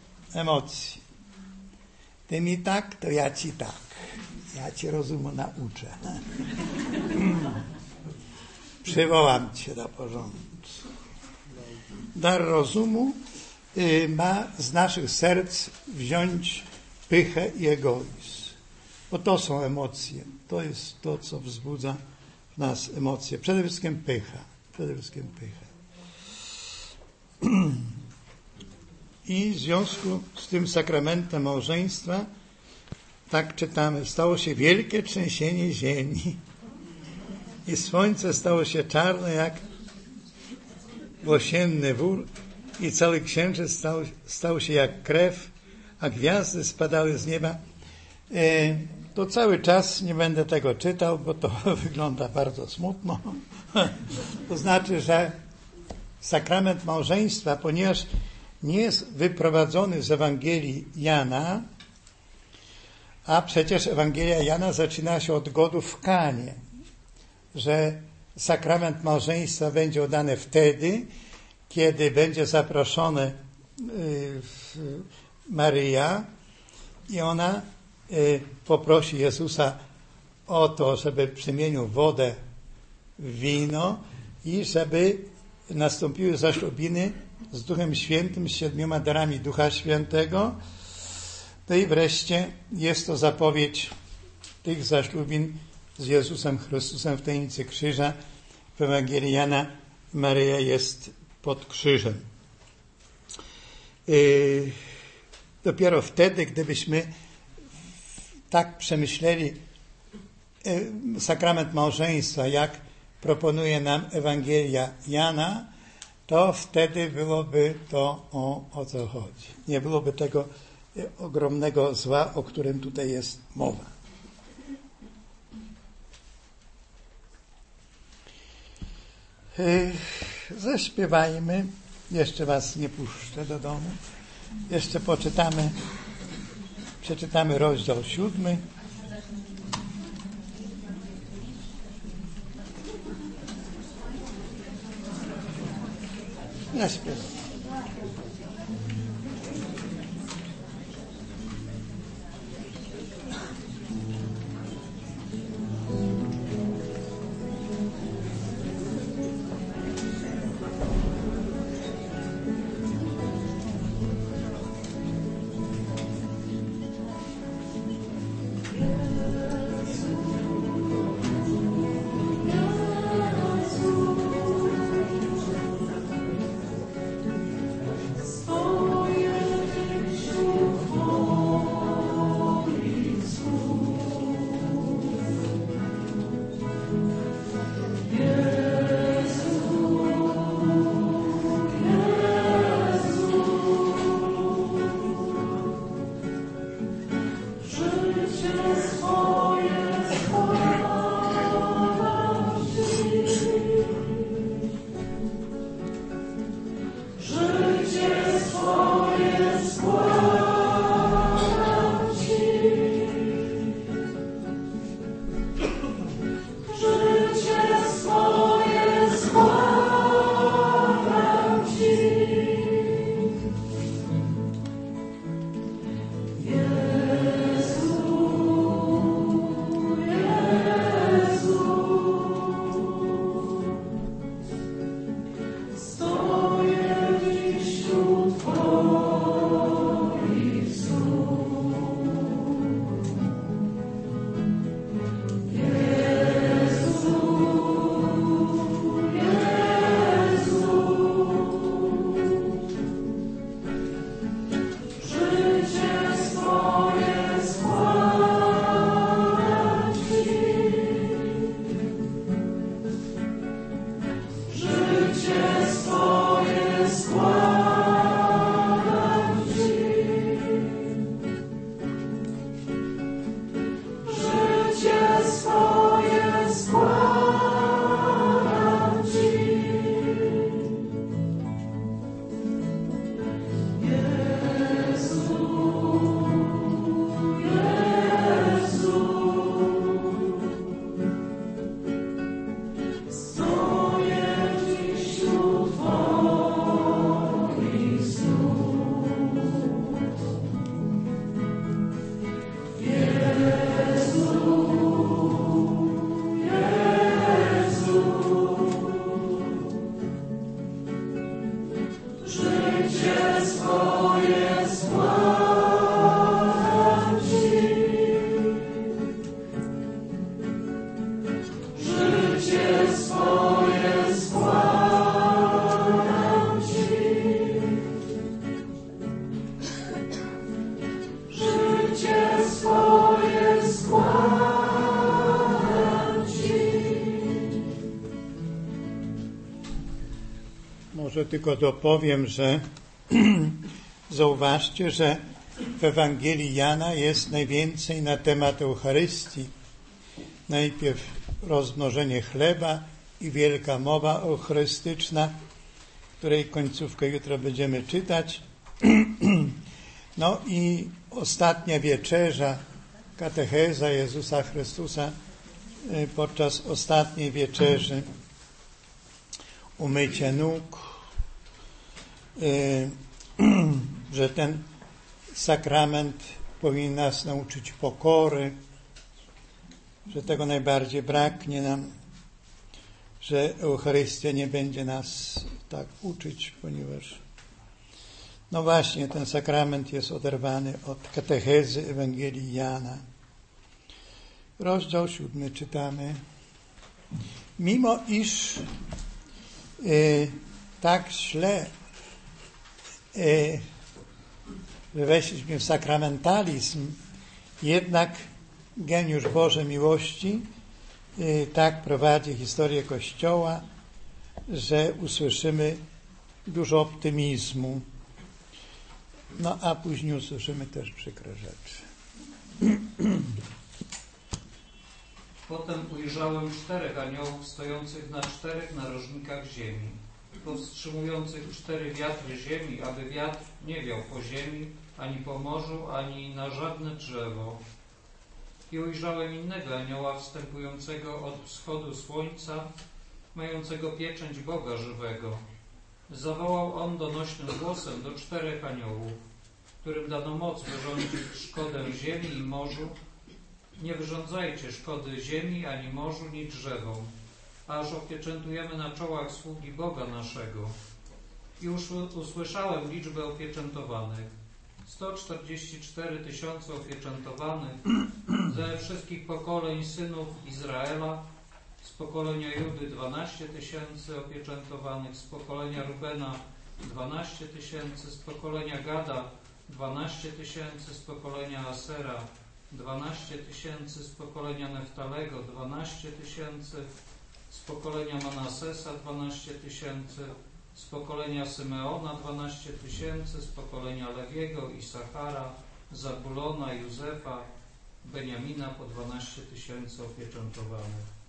Ty mi tak, to ja ci tak. Ja cię rozumu nauczę. Przywołam cię do porządku. Dar rozumu ma z naszych serc wziąć pychę i egoizm. Bo to są emocje. To jest to, co wzbudza w nas emocje. Przede wszystkim pycha. I w związku z tym sakramentem małżeństwa, tak czytamy, stało się wielkie trzęsienie ziemi i słońce stało się czarne jak włosienny wór i cały księżyc stał się jak krew, a gwiazdy spadały z nieba. To cały czas nie będę tego czytał, bo to wygląda bardzo smutno. To znaczy, że sakrament małżeństwa, ponieważ nie jest wyprowadzony z Ewangelii Jana, a przecież Ewangelia Jana zaczyna się od godów w Kanie, że sakrament małżeństwa będzie oddany wtedy, kiedy będzie zaproszony Maryja i ona poprosi Jezusa o to, żeby przemienił wodę w wino i żeby nastąpiły zaślubiny z Duchem Świętym, z 7 darami Ducha Świętego. No i wreszcie jest to zapowiedź tych zaślubin z Jezusem Chrystusem w tajemnicy krzyża. W Ewangelii Jana Maryja jest pod krzyżem. Dopiero wtedy, gdybyśmy tak przemyśleli sakrament małżeństwa, jak proponuje nam Ewangelia Jana, to wtedy byłoby to o co chodzi. Nie byłoby tego ogromnego zła, o którym tutaj jest mowa. Zaśpiewajmy. Jeszcze was nie puszczę do domu. Jeszcze przeczytamy rozdział 7. Zaśpiewajmy. może tylko dopowiem, że zauważcie, że w Ewangelii Jana jest najwięcej na temat Eucharystii. Najpierw rozmnożenie chleba i wielka mowa eucharystyczna, której końcówkę jutro będziemy czytać. No i ostatnia wieczerza, katecheza Jezusa Chrystusa podczas ostatniej wieczerzy, umycie nóg, że ten sakrament powinien nas nauczyć pokory, że tego najbardziej braknie nam, że Eucharystia nie będzie nas tak uczyć, ponieważ no właśnie ten sakrament jest oderwany od katechezy Ewangelii Jana. Rozdział 7 czytamy. Mimo iż tak źle weszliśmy w sakramentalizm, jednak geniusz Bożej miłości tak prowadzi historię Kościoła, że usłyszymy dużo optymizmu. No a później usłyszymy też przykre rzeczy. Potem ujrzałem 4 aniołów stojących na 4 narożnikach ziemi, powstrzymujących 4 wiatry ziemi, aby wiatr nie wiał po ziemi, ani po morzu, ani na żadne drzewo. I ujrzałem innego anioła wstępującego od wschodu słońca, mającego pieczęć Boga żywego. Zawołał on donośnym głosem do 4 aniołów, którym dano moc wyrządzić szkodę ziemi i morzu. Nie wyrządzajcie szkody ziemi, ani morzu, ni drzewom, aż opieczętujemy na czołach sługi Boga naszego. I już usłyszałem liczbę opieczętowanych. 144 000 opieczętowanych ze wszystkich pokoleń synów Izraela, z pokolenia Judy 12 000 opieczętowanych, z pokolenia Rubena 12 000, z pokolenia Gada 12 000, z pokolenia Asera 12 000, z pokolenia Neftalego 12 000, z pokolenia Manasesa 12 000, z pokolenia Symeona 12 000, z pokolenia Lewiego, Isachara, Zabulona, Józefa, Beniamina po 12 000 opieczętowanych.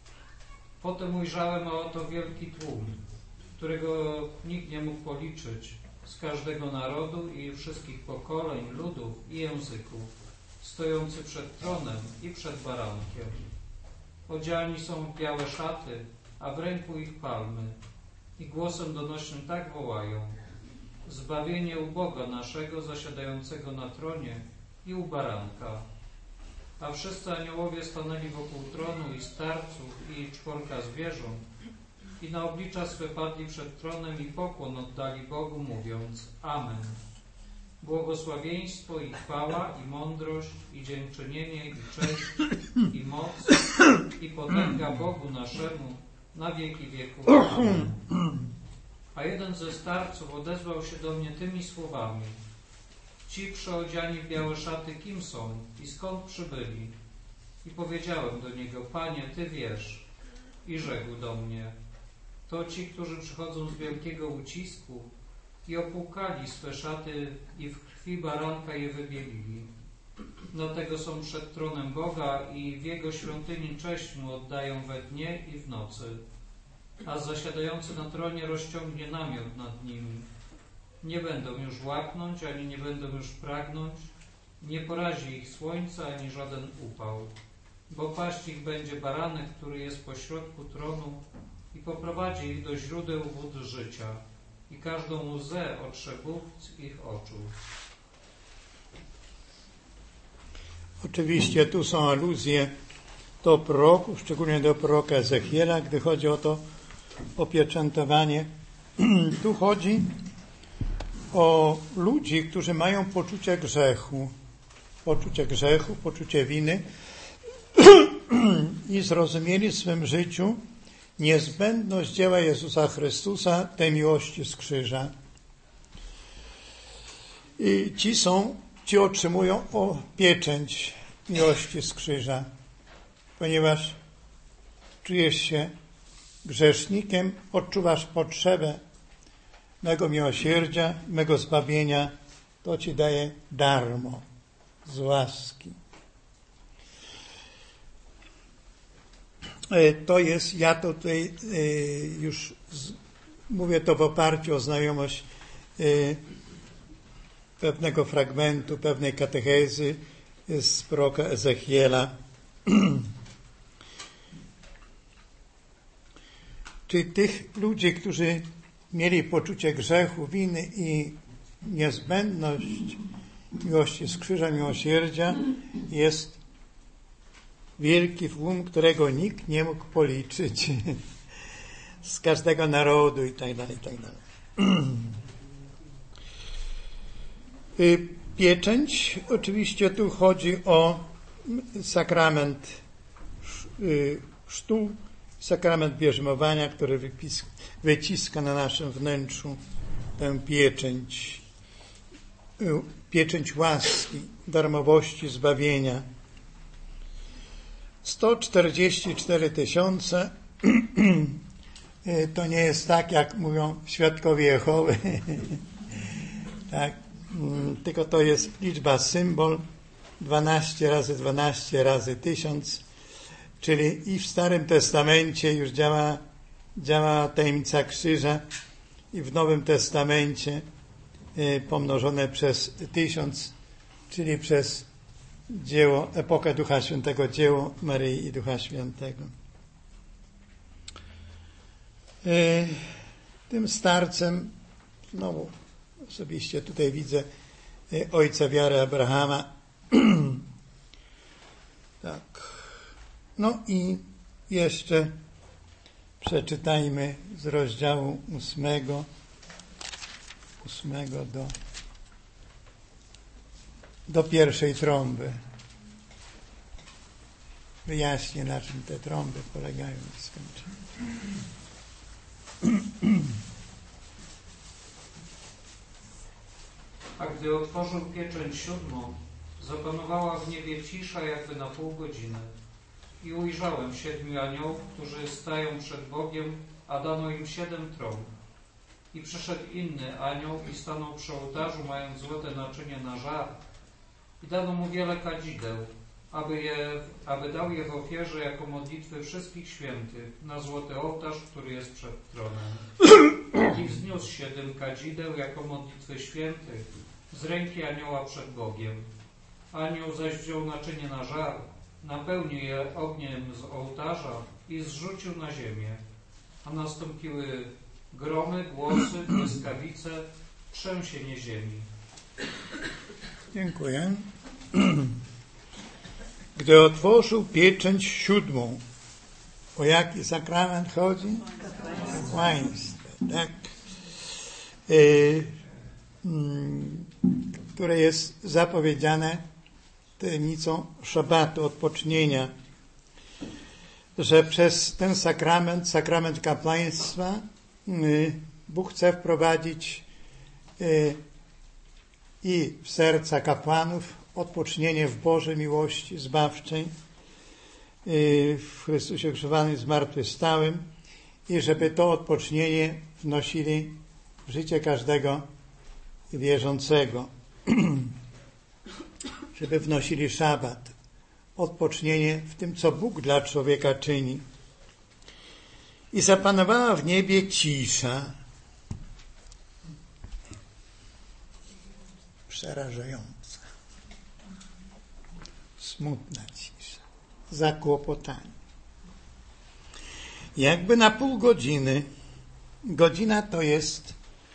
Potem ujrzałem, a oto wielki tłum, którego nikt nie mógł policzyć, z każdego narodu i wszystkich pokoleń, ludów i języków, stojący przed tronem i przed barankiem. Odziani są w białe szaty, a w ręku ich palmy. I głosem donośnym tak wołają: zbawienie u Boga naszego zasiadającego na tronie i u baranka. A wszyscy aniołowie stanęli wokół tronu i starców i 4 zwierząt i na oblicza swe padli przed tronem i pokłon oddali Bogu, mówiąc: Amen. Błogosławieństwo i chwała i mądrość i dziękczynienie i cześć i moc i potęga Bogu naszemu na wieki wieków. Amen. A jeden ze starców odezwał się do mnie tymi słowami: ci przeodziani w białe szaty kim są i skąd przybyli? I powiedziałem do niego: Panie, Ty wiesz. I rzekł do mnie: to ci, którzy przychodzą z wielkiego ucisku i opłukali swe szaty i w krwi baranka je wybielili. Dlatego są przed tronem Boga i w Jego świątyni cześć Mu oddają we dnie i w nocy. A zasiadający na tronie rozciągnie namiot nad nimi. Nie będą już łaknąć, ani nie będą już pragnąć, nie porazi ich słońce, ani żaden upał. Bo paść ich będzie baranek, który jest pośrodku tronu i poprowadzi ich do źródeł wód życia i każdą łzę otrze Bóg z ich oczu. Oczywiście tu są aluzje do proroków, szczególnie do proroka Ezechiela, gdy chodzi o to opieczętowanie. Tu chodzi o ludzi, którzy mają poczucie grzechu, poczucie winy i zrozumieli w swym życiu niezbędność dzieła Jezusa Chrystusa, tej miłości z krzyża. I ci otrzymują pieczęć miłości z krzyża, ponieważ czujesz się grzesznikiem, odczuwasz potrzebę mego miłosierdzia, mego zbawienia, to Ci daję darmo, z łaski. To jest, ja to tutaj już mówię to w oparciu o znajomość pewnego fragmentu, pewnej katechezy z proroka Ezechiela. Czyli tych ludzi, którzy mieli poczucie grzechu, winy i niezbędność miłości z krzyża miłosierdzia, jest wielki tłum, którego nikt nie mógł policzyć z każdego narodu i tak dalej, i tak dalej. Pieczęć, oczywiście tu chodzi o sakrament chrztu, sakrament bierzmowania, który wyciska na naszym wnętrzu tę pieczęć łaski, darmowości, zbawienia. 144 000 to nie jest tak, jak mówią świadkowie Jehowy, tak, tylko to jest liczba symbol 12 razy 12 razy 1000, czyli i w Starym Testamencie już działa tajemnica krzyża i w Nowym Testamencie pomnożone przez 1000, czyli przez dzieło, epokę Ducha Świętego, dzieło Maryi i Ducha Świętego. Tym starcem, znowu osobiście tutaj widzę ojca wiary Abrahama. Tak. No i jeszcze przeczytajmy z rozdziału 8 do pierwszej trąby. Wyjaśnię, na czym te trąby polegają i skończę. A gdy otworzył pieczęć 7, zapanowała w niebie cisza jakby na pół godziny. I ujrzałem 7 aniołów, którzy stają przed Bogiem, a dano im 7 trąb. I przyszedł inny anioł i stanął przy ołtarzu, mając złote naczynie na żar. I dano mu wiele kadzideł, aby dał je w ofierze jako modlitwy wszystkich świętych na złoty ołtarz, który jest przed tronem. I wzniósł 7 kadzideł jako modlitwy świętych z ręki anioła przed Bogiem. Anioł zaś wziął naczynie na żar, napełnił je ogniem z ołtarza i zrzucił na ziemię. A nastąpiły gromy, głosy, błyskawice, trzęsienie ziemi. Dziękuję. Gdy otworzył pieczęć 7, o jaki sakrament chodzi? Kapłaństwo, tak? Które jest zapowiedziane tajemnicą szabatu, odpocznienia, że przez ten sakrament kapłaństwa, Bóg chce wprowadzić i w serca kapłanów odpocznienie w Bożej miłości zbawczej, w Chrystusie krzyżowanym i zmartwychwstałym, i żeby to odpocznienie wnosili w życie każdego wierzącego. Żeby wnosili szabat, odpocznienie w tym, co Bóg dla człowieka czyni. I zapanowała w niebie cisza, przerażająca, smutna cisza, zakłopotanie. Jakby na pół godziny, godzina to jest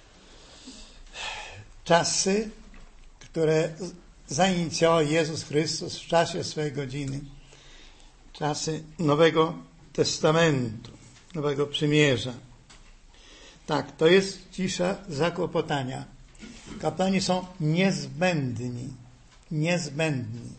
czasy, które zainicjował Jezus Chrystus w czasie swojej godziny, czasy Nowego Testamentu, Nowego Przymierza. Tak, to jest cisza zakłopotania. Kapłani są niezbędni.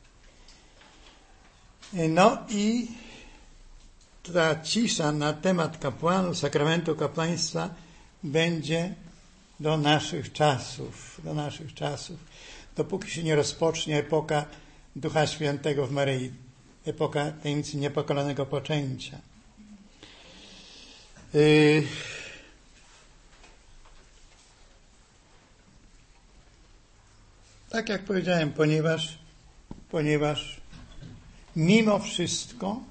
No i ta cisza na temat kapłanów, sakramentu kapłaństwa będzie do naszych czasów, dopóki się nie rozpocznie epoka Ducha Świętego w Maryi, epoka tajemnicy niepokalanego poczęcia. Tak jak powiedziałem, ponieważ mimo wszystko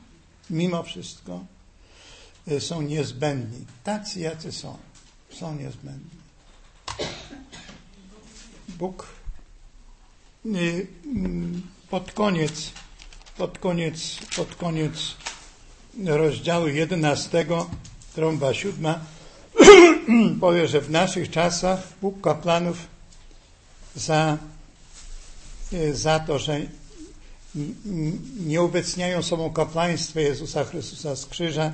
są niezbędni. Tacy, jacy są niezbędni. Bóg pod koniec rozdziału 11, trąba 7, powie, że w naszych czasach Bóg kapłanów za to, że nie uobecniają sobą kapłaństwa Jezusa Chrystusa z krzyża,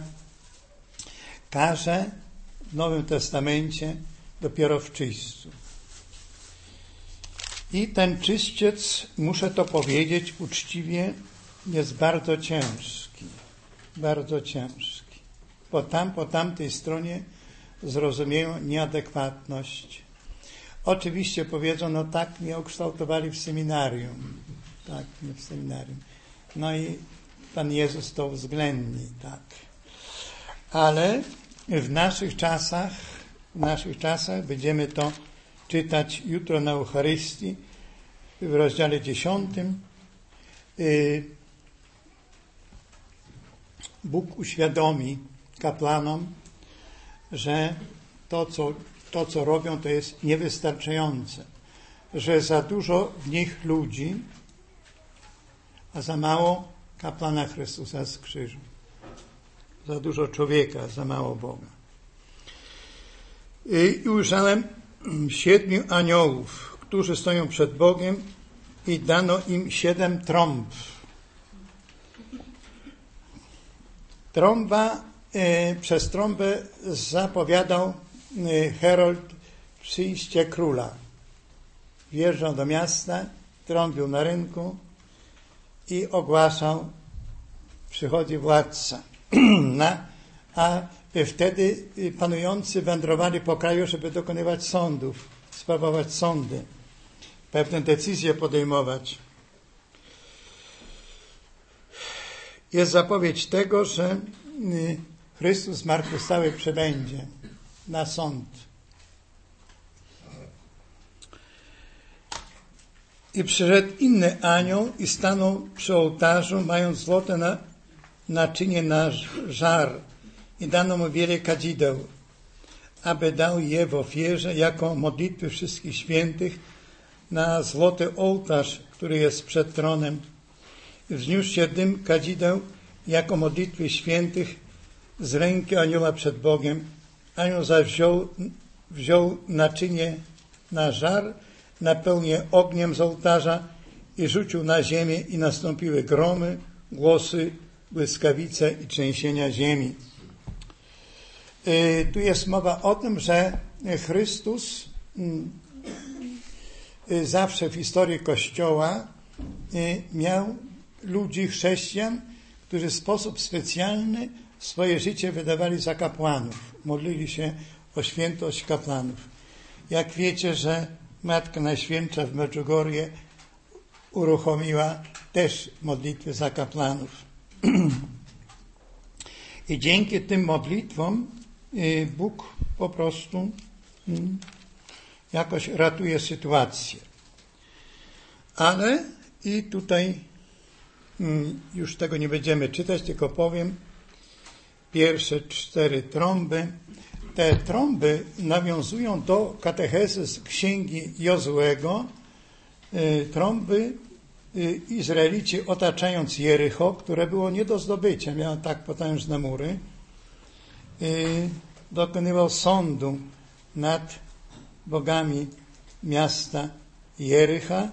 każe w Nowym Testamencie dopiero w czyśćcu. I ten czyściec, muszę to powiedzieć uczciwie, jest bardzo ciężki. Bardzo ciężki. Po tamtej stronie zrozumieją nieadekwatność. Oczywiście powiedzą, no tak mnie ukształtowali w seminarium. Tak, nie w seminarium. No i Pan Jezus to uwzględni, tak. Ale w naszych czasach będziemy to czytać jutro na Eucharystii w rozdziale 10. Bóg uświadomi kapłanom, że to, co robią, to jest niewystarczające, że za dużo w nich ludzi, a za mało kapłana Chrystusa z krzyżu. Za dużo człowieka, za mało Boga. I ujrzałem 7 aniołów, którzy stoją przed Bogiem, i dano im 7 trąb. Przez trąbę zapowiadał Herold przyjście króla. Wjeżdżał do miasta, trąbił na rynku i ogłaszał, przychodzi władca. A wtedy panujący wędrowali po kraju, żeby dokonywać sądów, sprawować sądy, pewne decyzje podejmować. Jest zapowiedź tego, że Chrystus zmartwychwstały przybędzie na sąd. I przyszedł inny anioł i stanął przy ołtarzu, mając złote naczynie na żar, i dano mu wiele kadzideł, aby dał je w ofierze jako modlitwy wszystkich świętych na złoty ołtarz, który jest przed tronem. I wzniósł się dym kadzideł jako modlitwy świętych z ręki anioła przed Bogiem. Anioł zaś wziął naczynie na żar, napełnił je ogniem z ołtarza i rzucił na ziemię, i nastąpiły gromy, głosy, błyskawice i trzęsienia ziemi. Tu jest mowa o tym, że Chrystus zawsze w historii Kościoła miał ludzi, chrześcijan, którzy w sposób specjalny swoje życie wydawali za kapłanów. Modlili się o świętość kapłanów. Jak wiecie, że Matka Najświętsza w Medjugorje uruchomiła też modlitwy za kapłanów. I dzięki tym modlitwom Bóg po prostu jakoś ratuje sytuację. Ale i tutaj już tego nie będziemy czytać, tylko powiem pierwsze 4 trąby. Te trąby nawiązują do katechezy z księgi Jozuego. Trąby Izraelici, otaczając Jericho, które było nie do zdobycia, miało tak potężne mury, dokonywał sądu nad bogami miasta Jericha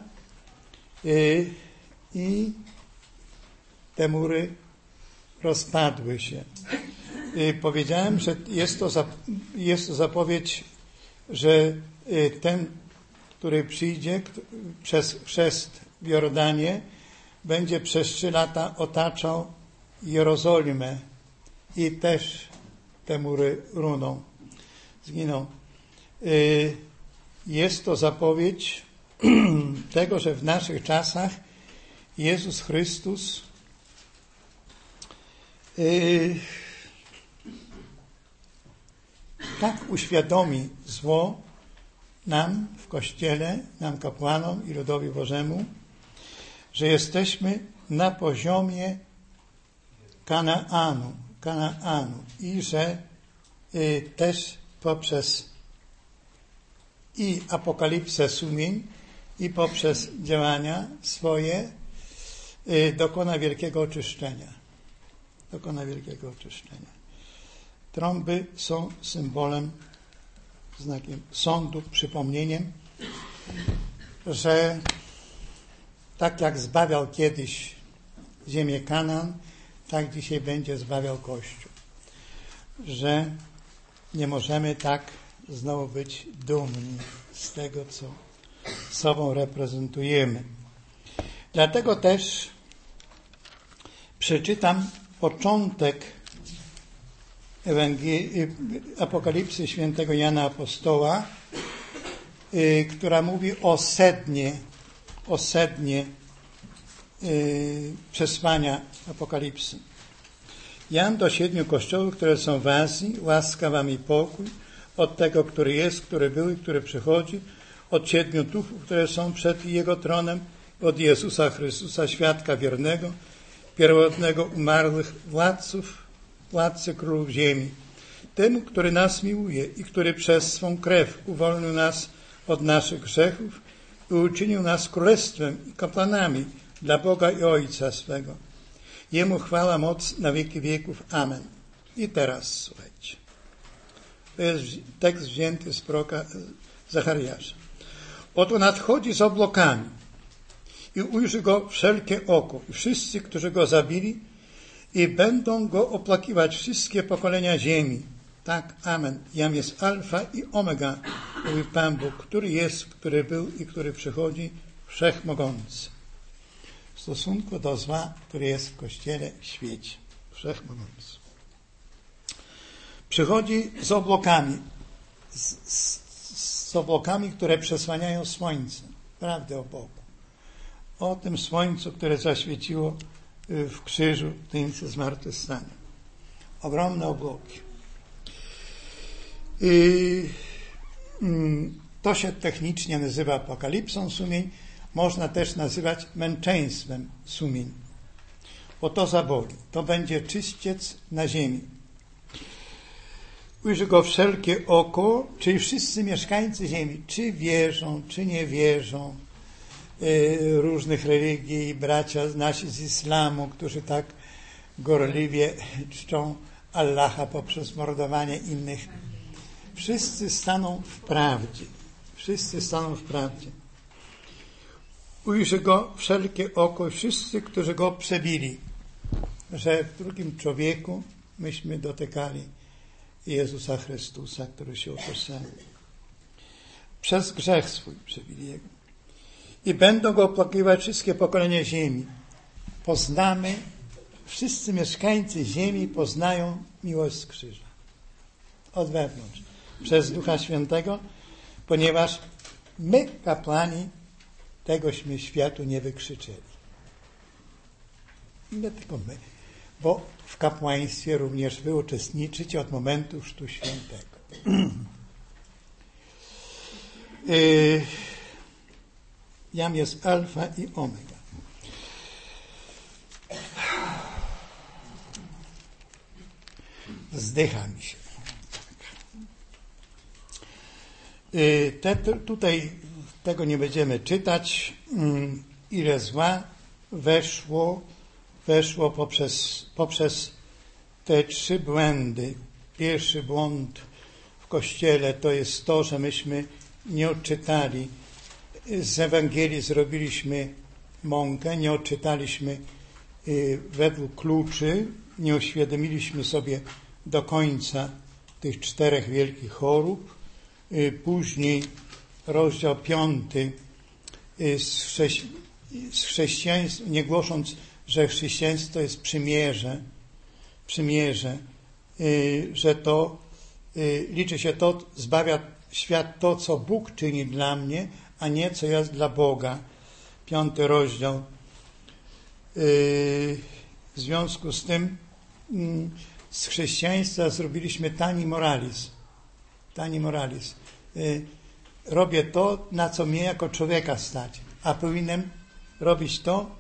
i te mury rozpadły się. Powiedziałem, że jest to zapowiedź, że ten, który przyjdzie przez chrzest w Jordanie, będzie przez 3 lata otaczał Jerozolimę i też te mury runą, zginą. Jest to zapowiedź tego, że w naszych czasach Jezus Chrystus tak uświadomi zło, nam w Kościele, nam kapłanom i ludowi Bożemu, że jesteśmy na poziomie Kanaanu i że też poprzez i apokalipsę sumień i poprzez działania swoje dokona wielkiego oczyszczenia. Trąby są symbolem, znakiem sądu, przypomnieniem, że tak jak zbawiał kiedyś ziemię Kanaan, tak dzisiaj będzie zbawiał Kościół. Że nie możemy tak znowu być dumni z tego, co sobą reprezentujemy. Dlatego też przeczytam początek Apokalipsy świętego Jana Apostoła, która mówi o sednie przesłania Apokalipsy. Jan do 7 kościołów, które są w Azji, łaska wam i pokój od tego, który jest, który był i który przychodzi, od 7 duchów, które są przed Jego tronem, od Jezusa Chrystusa, świadka wiernego, pierwotnego umarłych władcy królów ziemi. Temu, który nas miłuje i który przez swą krew uwolnił nas od naszych grzechów i uczynił nas królestwem i kapłanami dla Boga i Ojca swego. Jemu chwała, moc na wieki wieków. Amen. I teraz słuchajcie. To jest tekst wzięty z proroka Zachariasza. Oto nadchodzi z oblokami i ujrzy go wszelkie oko i wszyscy, którzy go zabili, i będą go opłakiwać wszystkie pokolenia ziemi. Tak, amen. Jam jest alfa i omega, mówi Pan Bóg, który jest, który był i który przychodzi, wszechmogący. W stosunku do zła, który jest w Kościele, w świecie. Wszechmogący. Przychodzi z obłokami. Z obłokami, które przesłaniają słońce. Prawdę o Bogu. O tym słońcu, które zaświeciło w krzyżu w tyńce zmartwychwstania. Ogromne obłoki. To się technicznie nazywa apokalipsą sumień. Można też nazywać męczeństwem sumień. Bo to zaboli. To będzie czyściec na ziemi. Ujrzy go wszelkie oko, czyli wszyscy mieszkańcy ziemi, czy wierzą, czy nie wierzą, różnych religii, bracia nasi z islamu, którzy tak gorliwie czczą Allaha poprzez mordowanie innych. Wszyscy staną w prawdzie. Ujrzy go wszelkie oko, wszyscy, którzy go przebili. Że w drugim człowieku myśmy dotykali Jezusa Chrystusa, który się utożsamił. Przez grzech swój przebili Jego. I będą go opłakiwać wszystkie pokolenia ziemi. Wszyscy mieszkańcy ziemi poznają miłość z krzyża. Od wewnątrz. Przez Ducha Świętego, ponieważ my, kapłani, tegośmy światu nie wykrzyczeli. Nie tylko my. Bo w kapłaństwie również wy uczestniczycie od momentu Chrztu Świętego. Jam jest alfa i omega. Zdycha mi się. Tutaj tego nie będziemy czytać. Ile zła weszło poprzez te 3 błędy. Pierwszy błąd w Kościele to jest to, że myśmy nie odczytali z Ewangelii, zrobiliśmy mąkę, nie odczytaliśmy według kluczy, nie uświadomiliśmy sobie do końca tych 4 wielkich chorób. Później rozdział 5 z chrześcijaństwa, nie głosząc, że chrześcijaństwo to jest przymierze, że to liczy się to, zbawia świat to, co Bóg czyni dla mnie, a nie co jest dla Boga. 5 rozdział. W związku z tym z chrześcijaństwa zrobiliśmy tani moralizm. robię to, na co mnie jako człowieka stać, a powinienem robić to,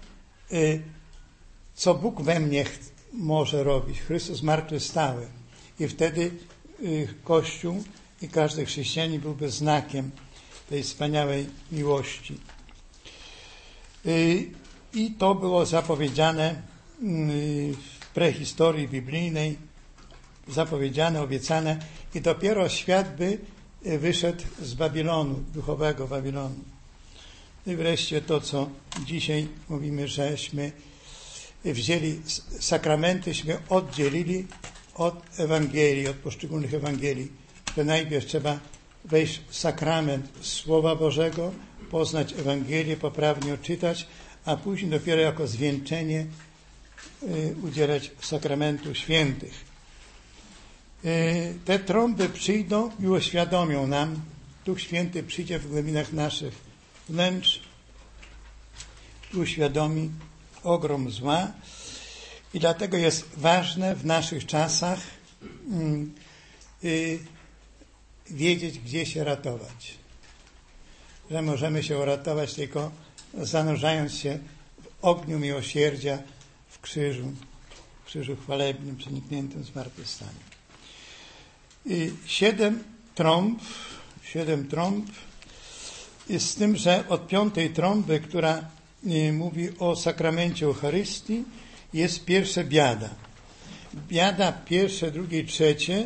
co Bóg we mnie może robić. Chrystus zmartwychwstały. I wtedy Kościół i każdy chrześcijanin byłby znakiem tej wspaniałej miłości. I to było zapowiedziane w prehistorii biblijnej, zapowiedziane, obiecane i dopiero świat by wyszedł z Babilonu, duchowego Babilonu. I wreszcie to, co dzisiaj mówimy, żeśmy wzięli sakramentyśmy oddzielili od Ewangelii, od poszczególnych Ewangelii, że najpierw trzeba wejść w sakrament Słowa Bożego, poznać Ewangelię, poprawnie odczytać, a później dopiero jako zwieńczenie udzielać sakramentu świętych. Te trąby przyjdą i uświadomią nam, Duch Święty przyjdzie w głębinach naszych wnętrz i uświadomi ogrom zła. I dlatego jest ważne w naszych czasach wiedzieć, gdzie się ratować. Że możemy się uratować tylko zanurzając się w ogniu miłosierdzia w krzyżu chwalebnym, przenikniętym zmartwychwstaniem. 7 trąb jest z tym, że od 5. trąby, która mówi o sakramencie Eucharystii, jest pierwsza biada. Biada pierwsze, drugie i trzecie.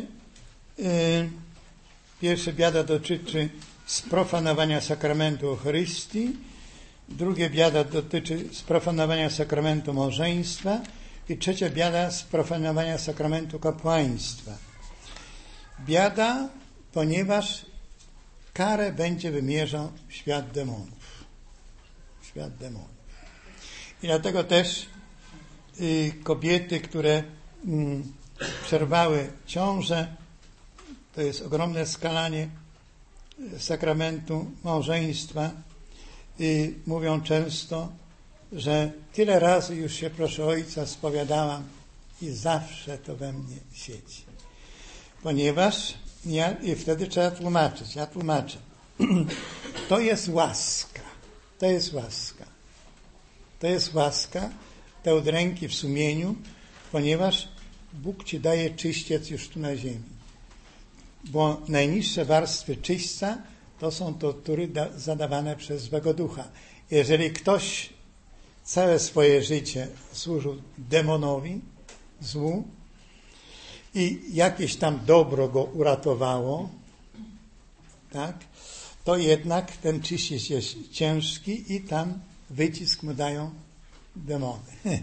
Pierwsza biada dotyczy sprofanowania sakramentu Eucharystii, drugie biada dotyczy sprofanowania sakramentu małżeństwa i trzecia biada sprofanowania sakramentu kapłaństwa. Biada, ponieważ karę będzie wymierzał świat demonów. Świat demonów. I dlatego też kobiety, które przerwały ciążę, to jest ogromne skalanie sakramentu małżeństwa, mówią często, że tyle razy już się proszę Ojca spowiadałam i zawsze to we mnie siedzi. Ponieważ i wtedy trzeba tłumaczyć. Ja tłumaczę. To jest łaska. To jest łaska. To jest łaska, te udręki w sumieniu, ponieważ Bóg ci daje czyściec już tu na ziemi. Bo najniższe warstwy czyśćca to są tortury zadawane przez złego ducha. Jeżeli ktoś całe swoje życie służył demonowi, złu, i jakieś tam dobro go uratowało, tak, to jednak ten czyściec jest ciężki i tam wycisk mu dają demony.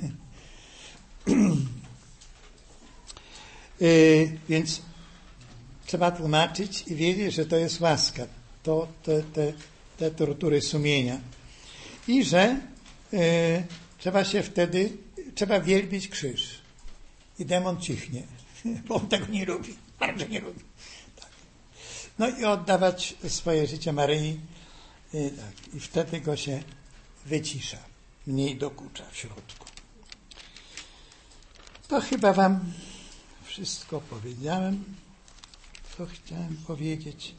Więc trzeba tłumaczyć i wiedzieć, że to jest łaska, te tortury sumienia. I że trzeba wielbić krzyż. I demon cichnie, bo on tego nie lubi, bardzo nie lubi. Tak. No i oddawać swoje życie Maryi, tak. I wtedy go się wycisza, mniej dokucza w środku. To chyba wam wszystko powiedziałem, co chciałem powiedzieć.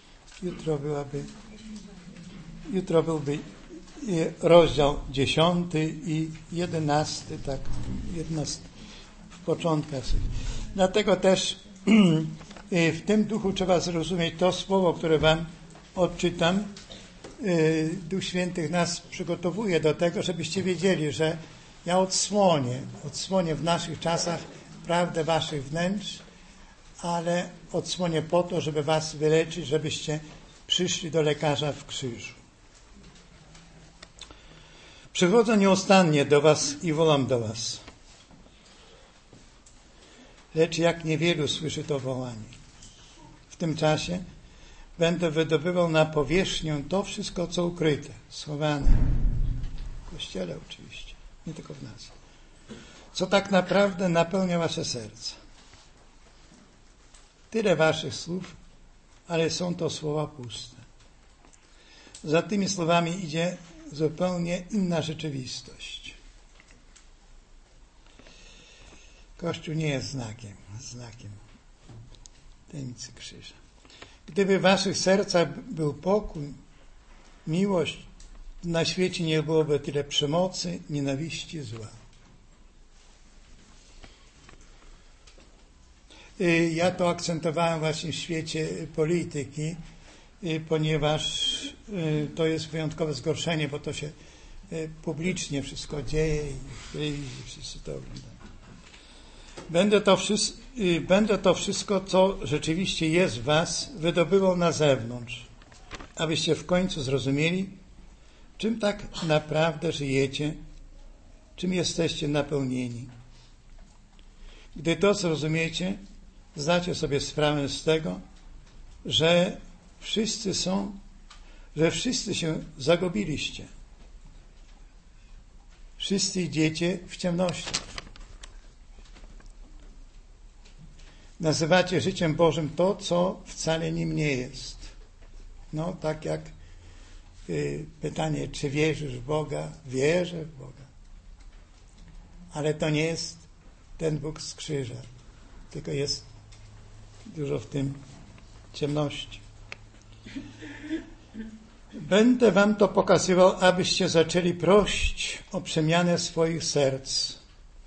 Jutro byłby rozdział 10 i 11, tak, 11 w początkach. Dlatego też w tym duchu trzeba zrozumieć to słowo, które wam odczytam. Duch Święty nas przygotowuje do tego, żebyście wiedzieli, że ja odsłonię w naszych czasach prawdę waszych wnętrz, ale odsłonię po to, żeby was wyleczyć, żebyście przyszli do lekarza w krzyżu. Przychodzę nieustannie do was i wołam do was. Lecz jak niewielu słyszy to wołanie. W tym czasie będę wydobywał na powierzchnię to wszystko, co ukryte, schowane. W Kościele oczywiście, nie tylko w nas. Co tak naprawdę napełnia wasze serca. Tyle waszych słów, ale są to słowa puste. Za tymi słowami idzie zupełnie inna rzeczywistość. Kościół nie jest znakiem tajemnicy krzyża. Gdyby w waszych sercach był pokój, miłość, na świecie nie byłoby tyle przemocy, nienawiści, zła. Ja to akcentowałem właśnie w świecie polityki, ponieważ to jest wyjątkowe zgorszenie, bo to się publicznie wszystko dzieje i wszyscy to oglądają. Będę to wszystko, co rzeczywiście jest w was, wydobywał na zewnątrz, abyście w końcu zrozumieli, czym tak naprawdę żyjecie, czym jesteście napełnieni. Gdy to zrozumiecie, zdacie sobie sprawę z tego, że wszyscy się zagubiliście. Wszyscy idziecie w ciemności. Nazywacie życiem Bożym to, co wcale nim nie jest. No, tak jak pytanie, czy wierzysz w Boga? Wierzę w Boga. Ale to nie jest ten Bóg z krzyża, tylko jest dużo w tym ciemności. Będę wam to pokazywał, abyście zaczęli prosić o przemianę swoich serc,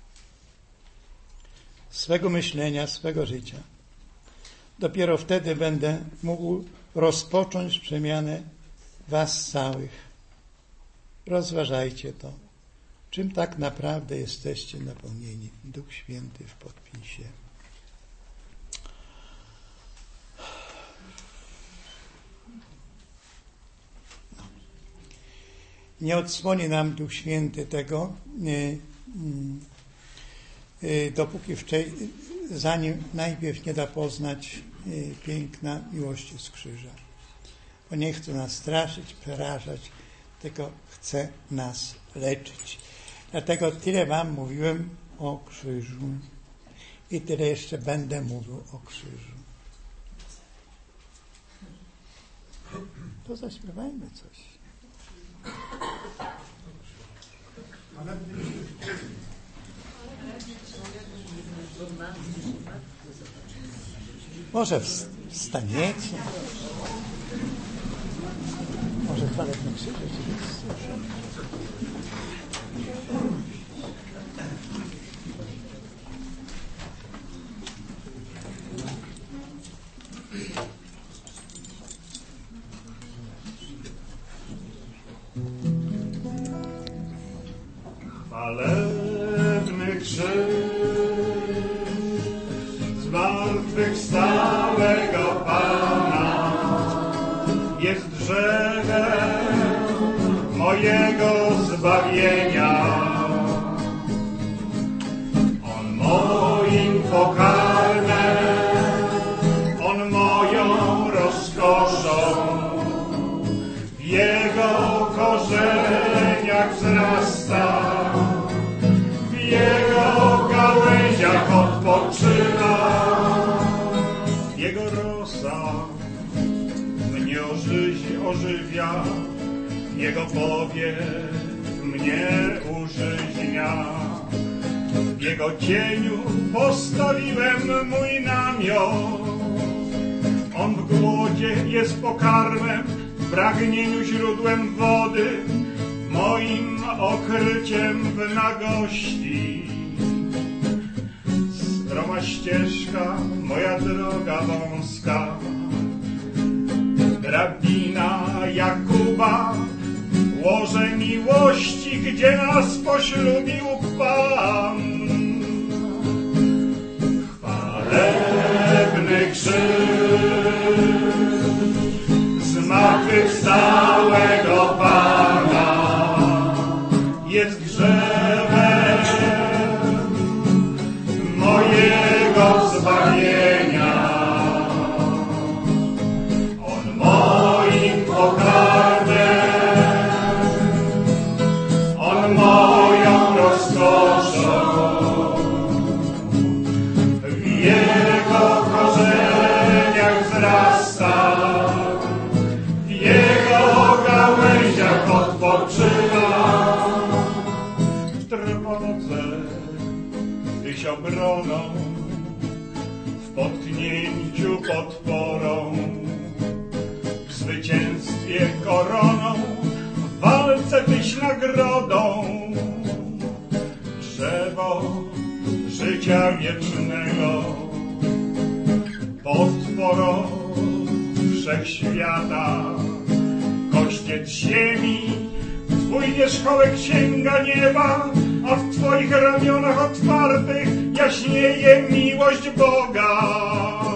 swego myślenia, swego życia. Dopiero wtedy będę mógł rozpocząć przemianę was całych. Rozważajcie to, czym tak naprawdę jesteście napełnieni. Duch Święty w podpisie. Nie odsłoni nam Duch Święty tego, dopóki zanim najpierw nie da poznać piękna miłości z krzyża. Bo nie chce nas straszyć, przerażać, tylko chce nas leczyć. Dlatego tyle wam mówiłem o krzyżu i tyle jeszcze będę mówił o krzyżu. To zaśpiewajmy coś. Może wstaniecie. Może chwalebny krzyż rzeczywiście. Chwalebny krzyż zmartwychwstałego Pana jest drzewem mojego zbawienia. On moim pokarmem, on moją rozkoszą, w jego korzeniach wzrasta, w jego gałęziach odpoczywa, jego rosa mnie ożywia, jego powiew mnie użyźnia. W jego cieniu postawiłem mój namiot. On w głodzie jest pokarmem, w pragnieniu źródłem wody, moim okryciem w nagości. Stroma ścieżka, moja droga wąska, drabina Jakuba, łoże miłości, gdzie nas poślubił Pan. Chwalebny krzyż zmartwychwstałego Pana jest drzewem mojego zbawienia. On moim pokarmem, on moją rozkoszą, w jego korzeniach wzrasta, w jego gałęziach odpoczywa. W trwodze, tyś obroną, w potknięciu podporą, Twoje koroną, w walce Tyś nagrodą. Drzewo życia wiecznego, potworo wszechświata, kościec ziemi, Twój wierzchołek sięga nieba, a w Twoich ramionach otwartych jaśnieje miłość Boga.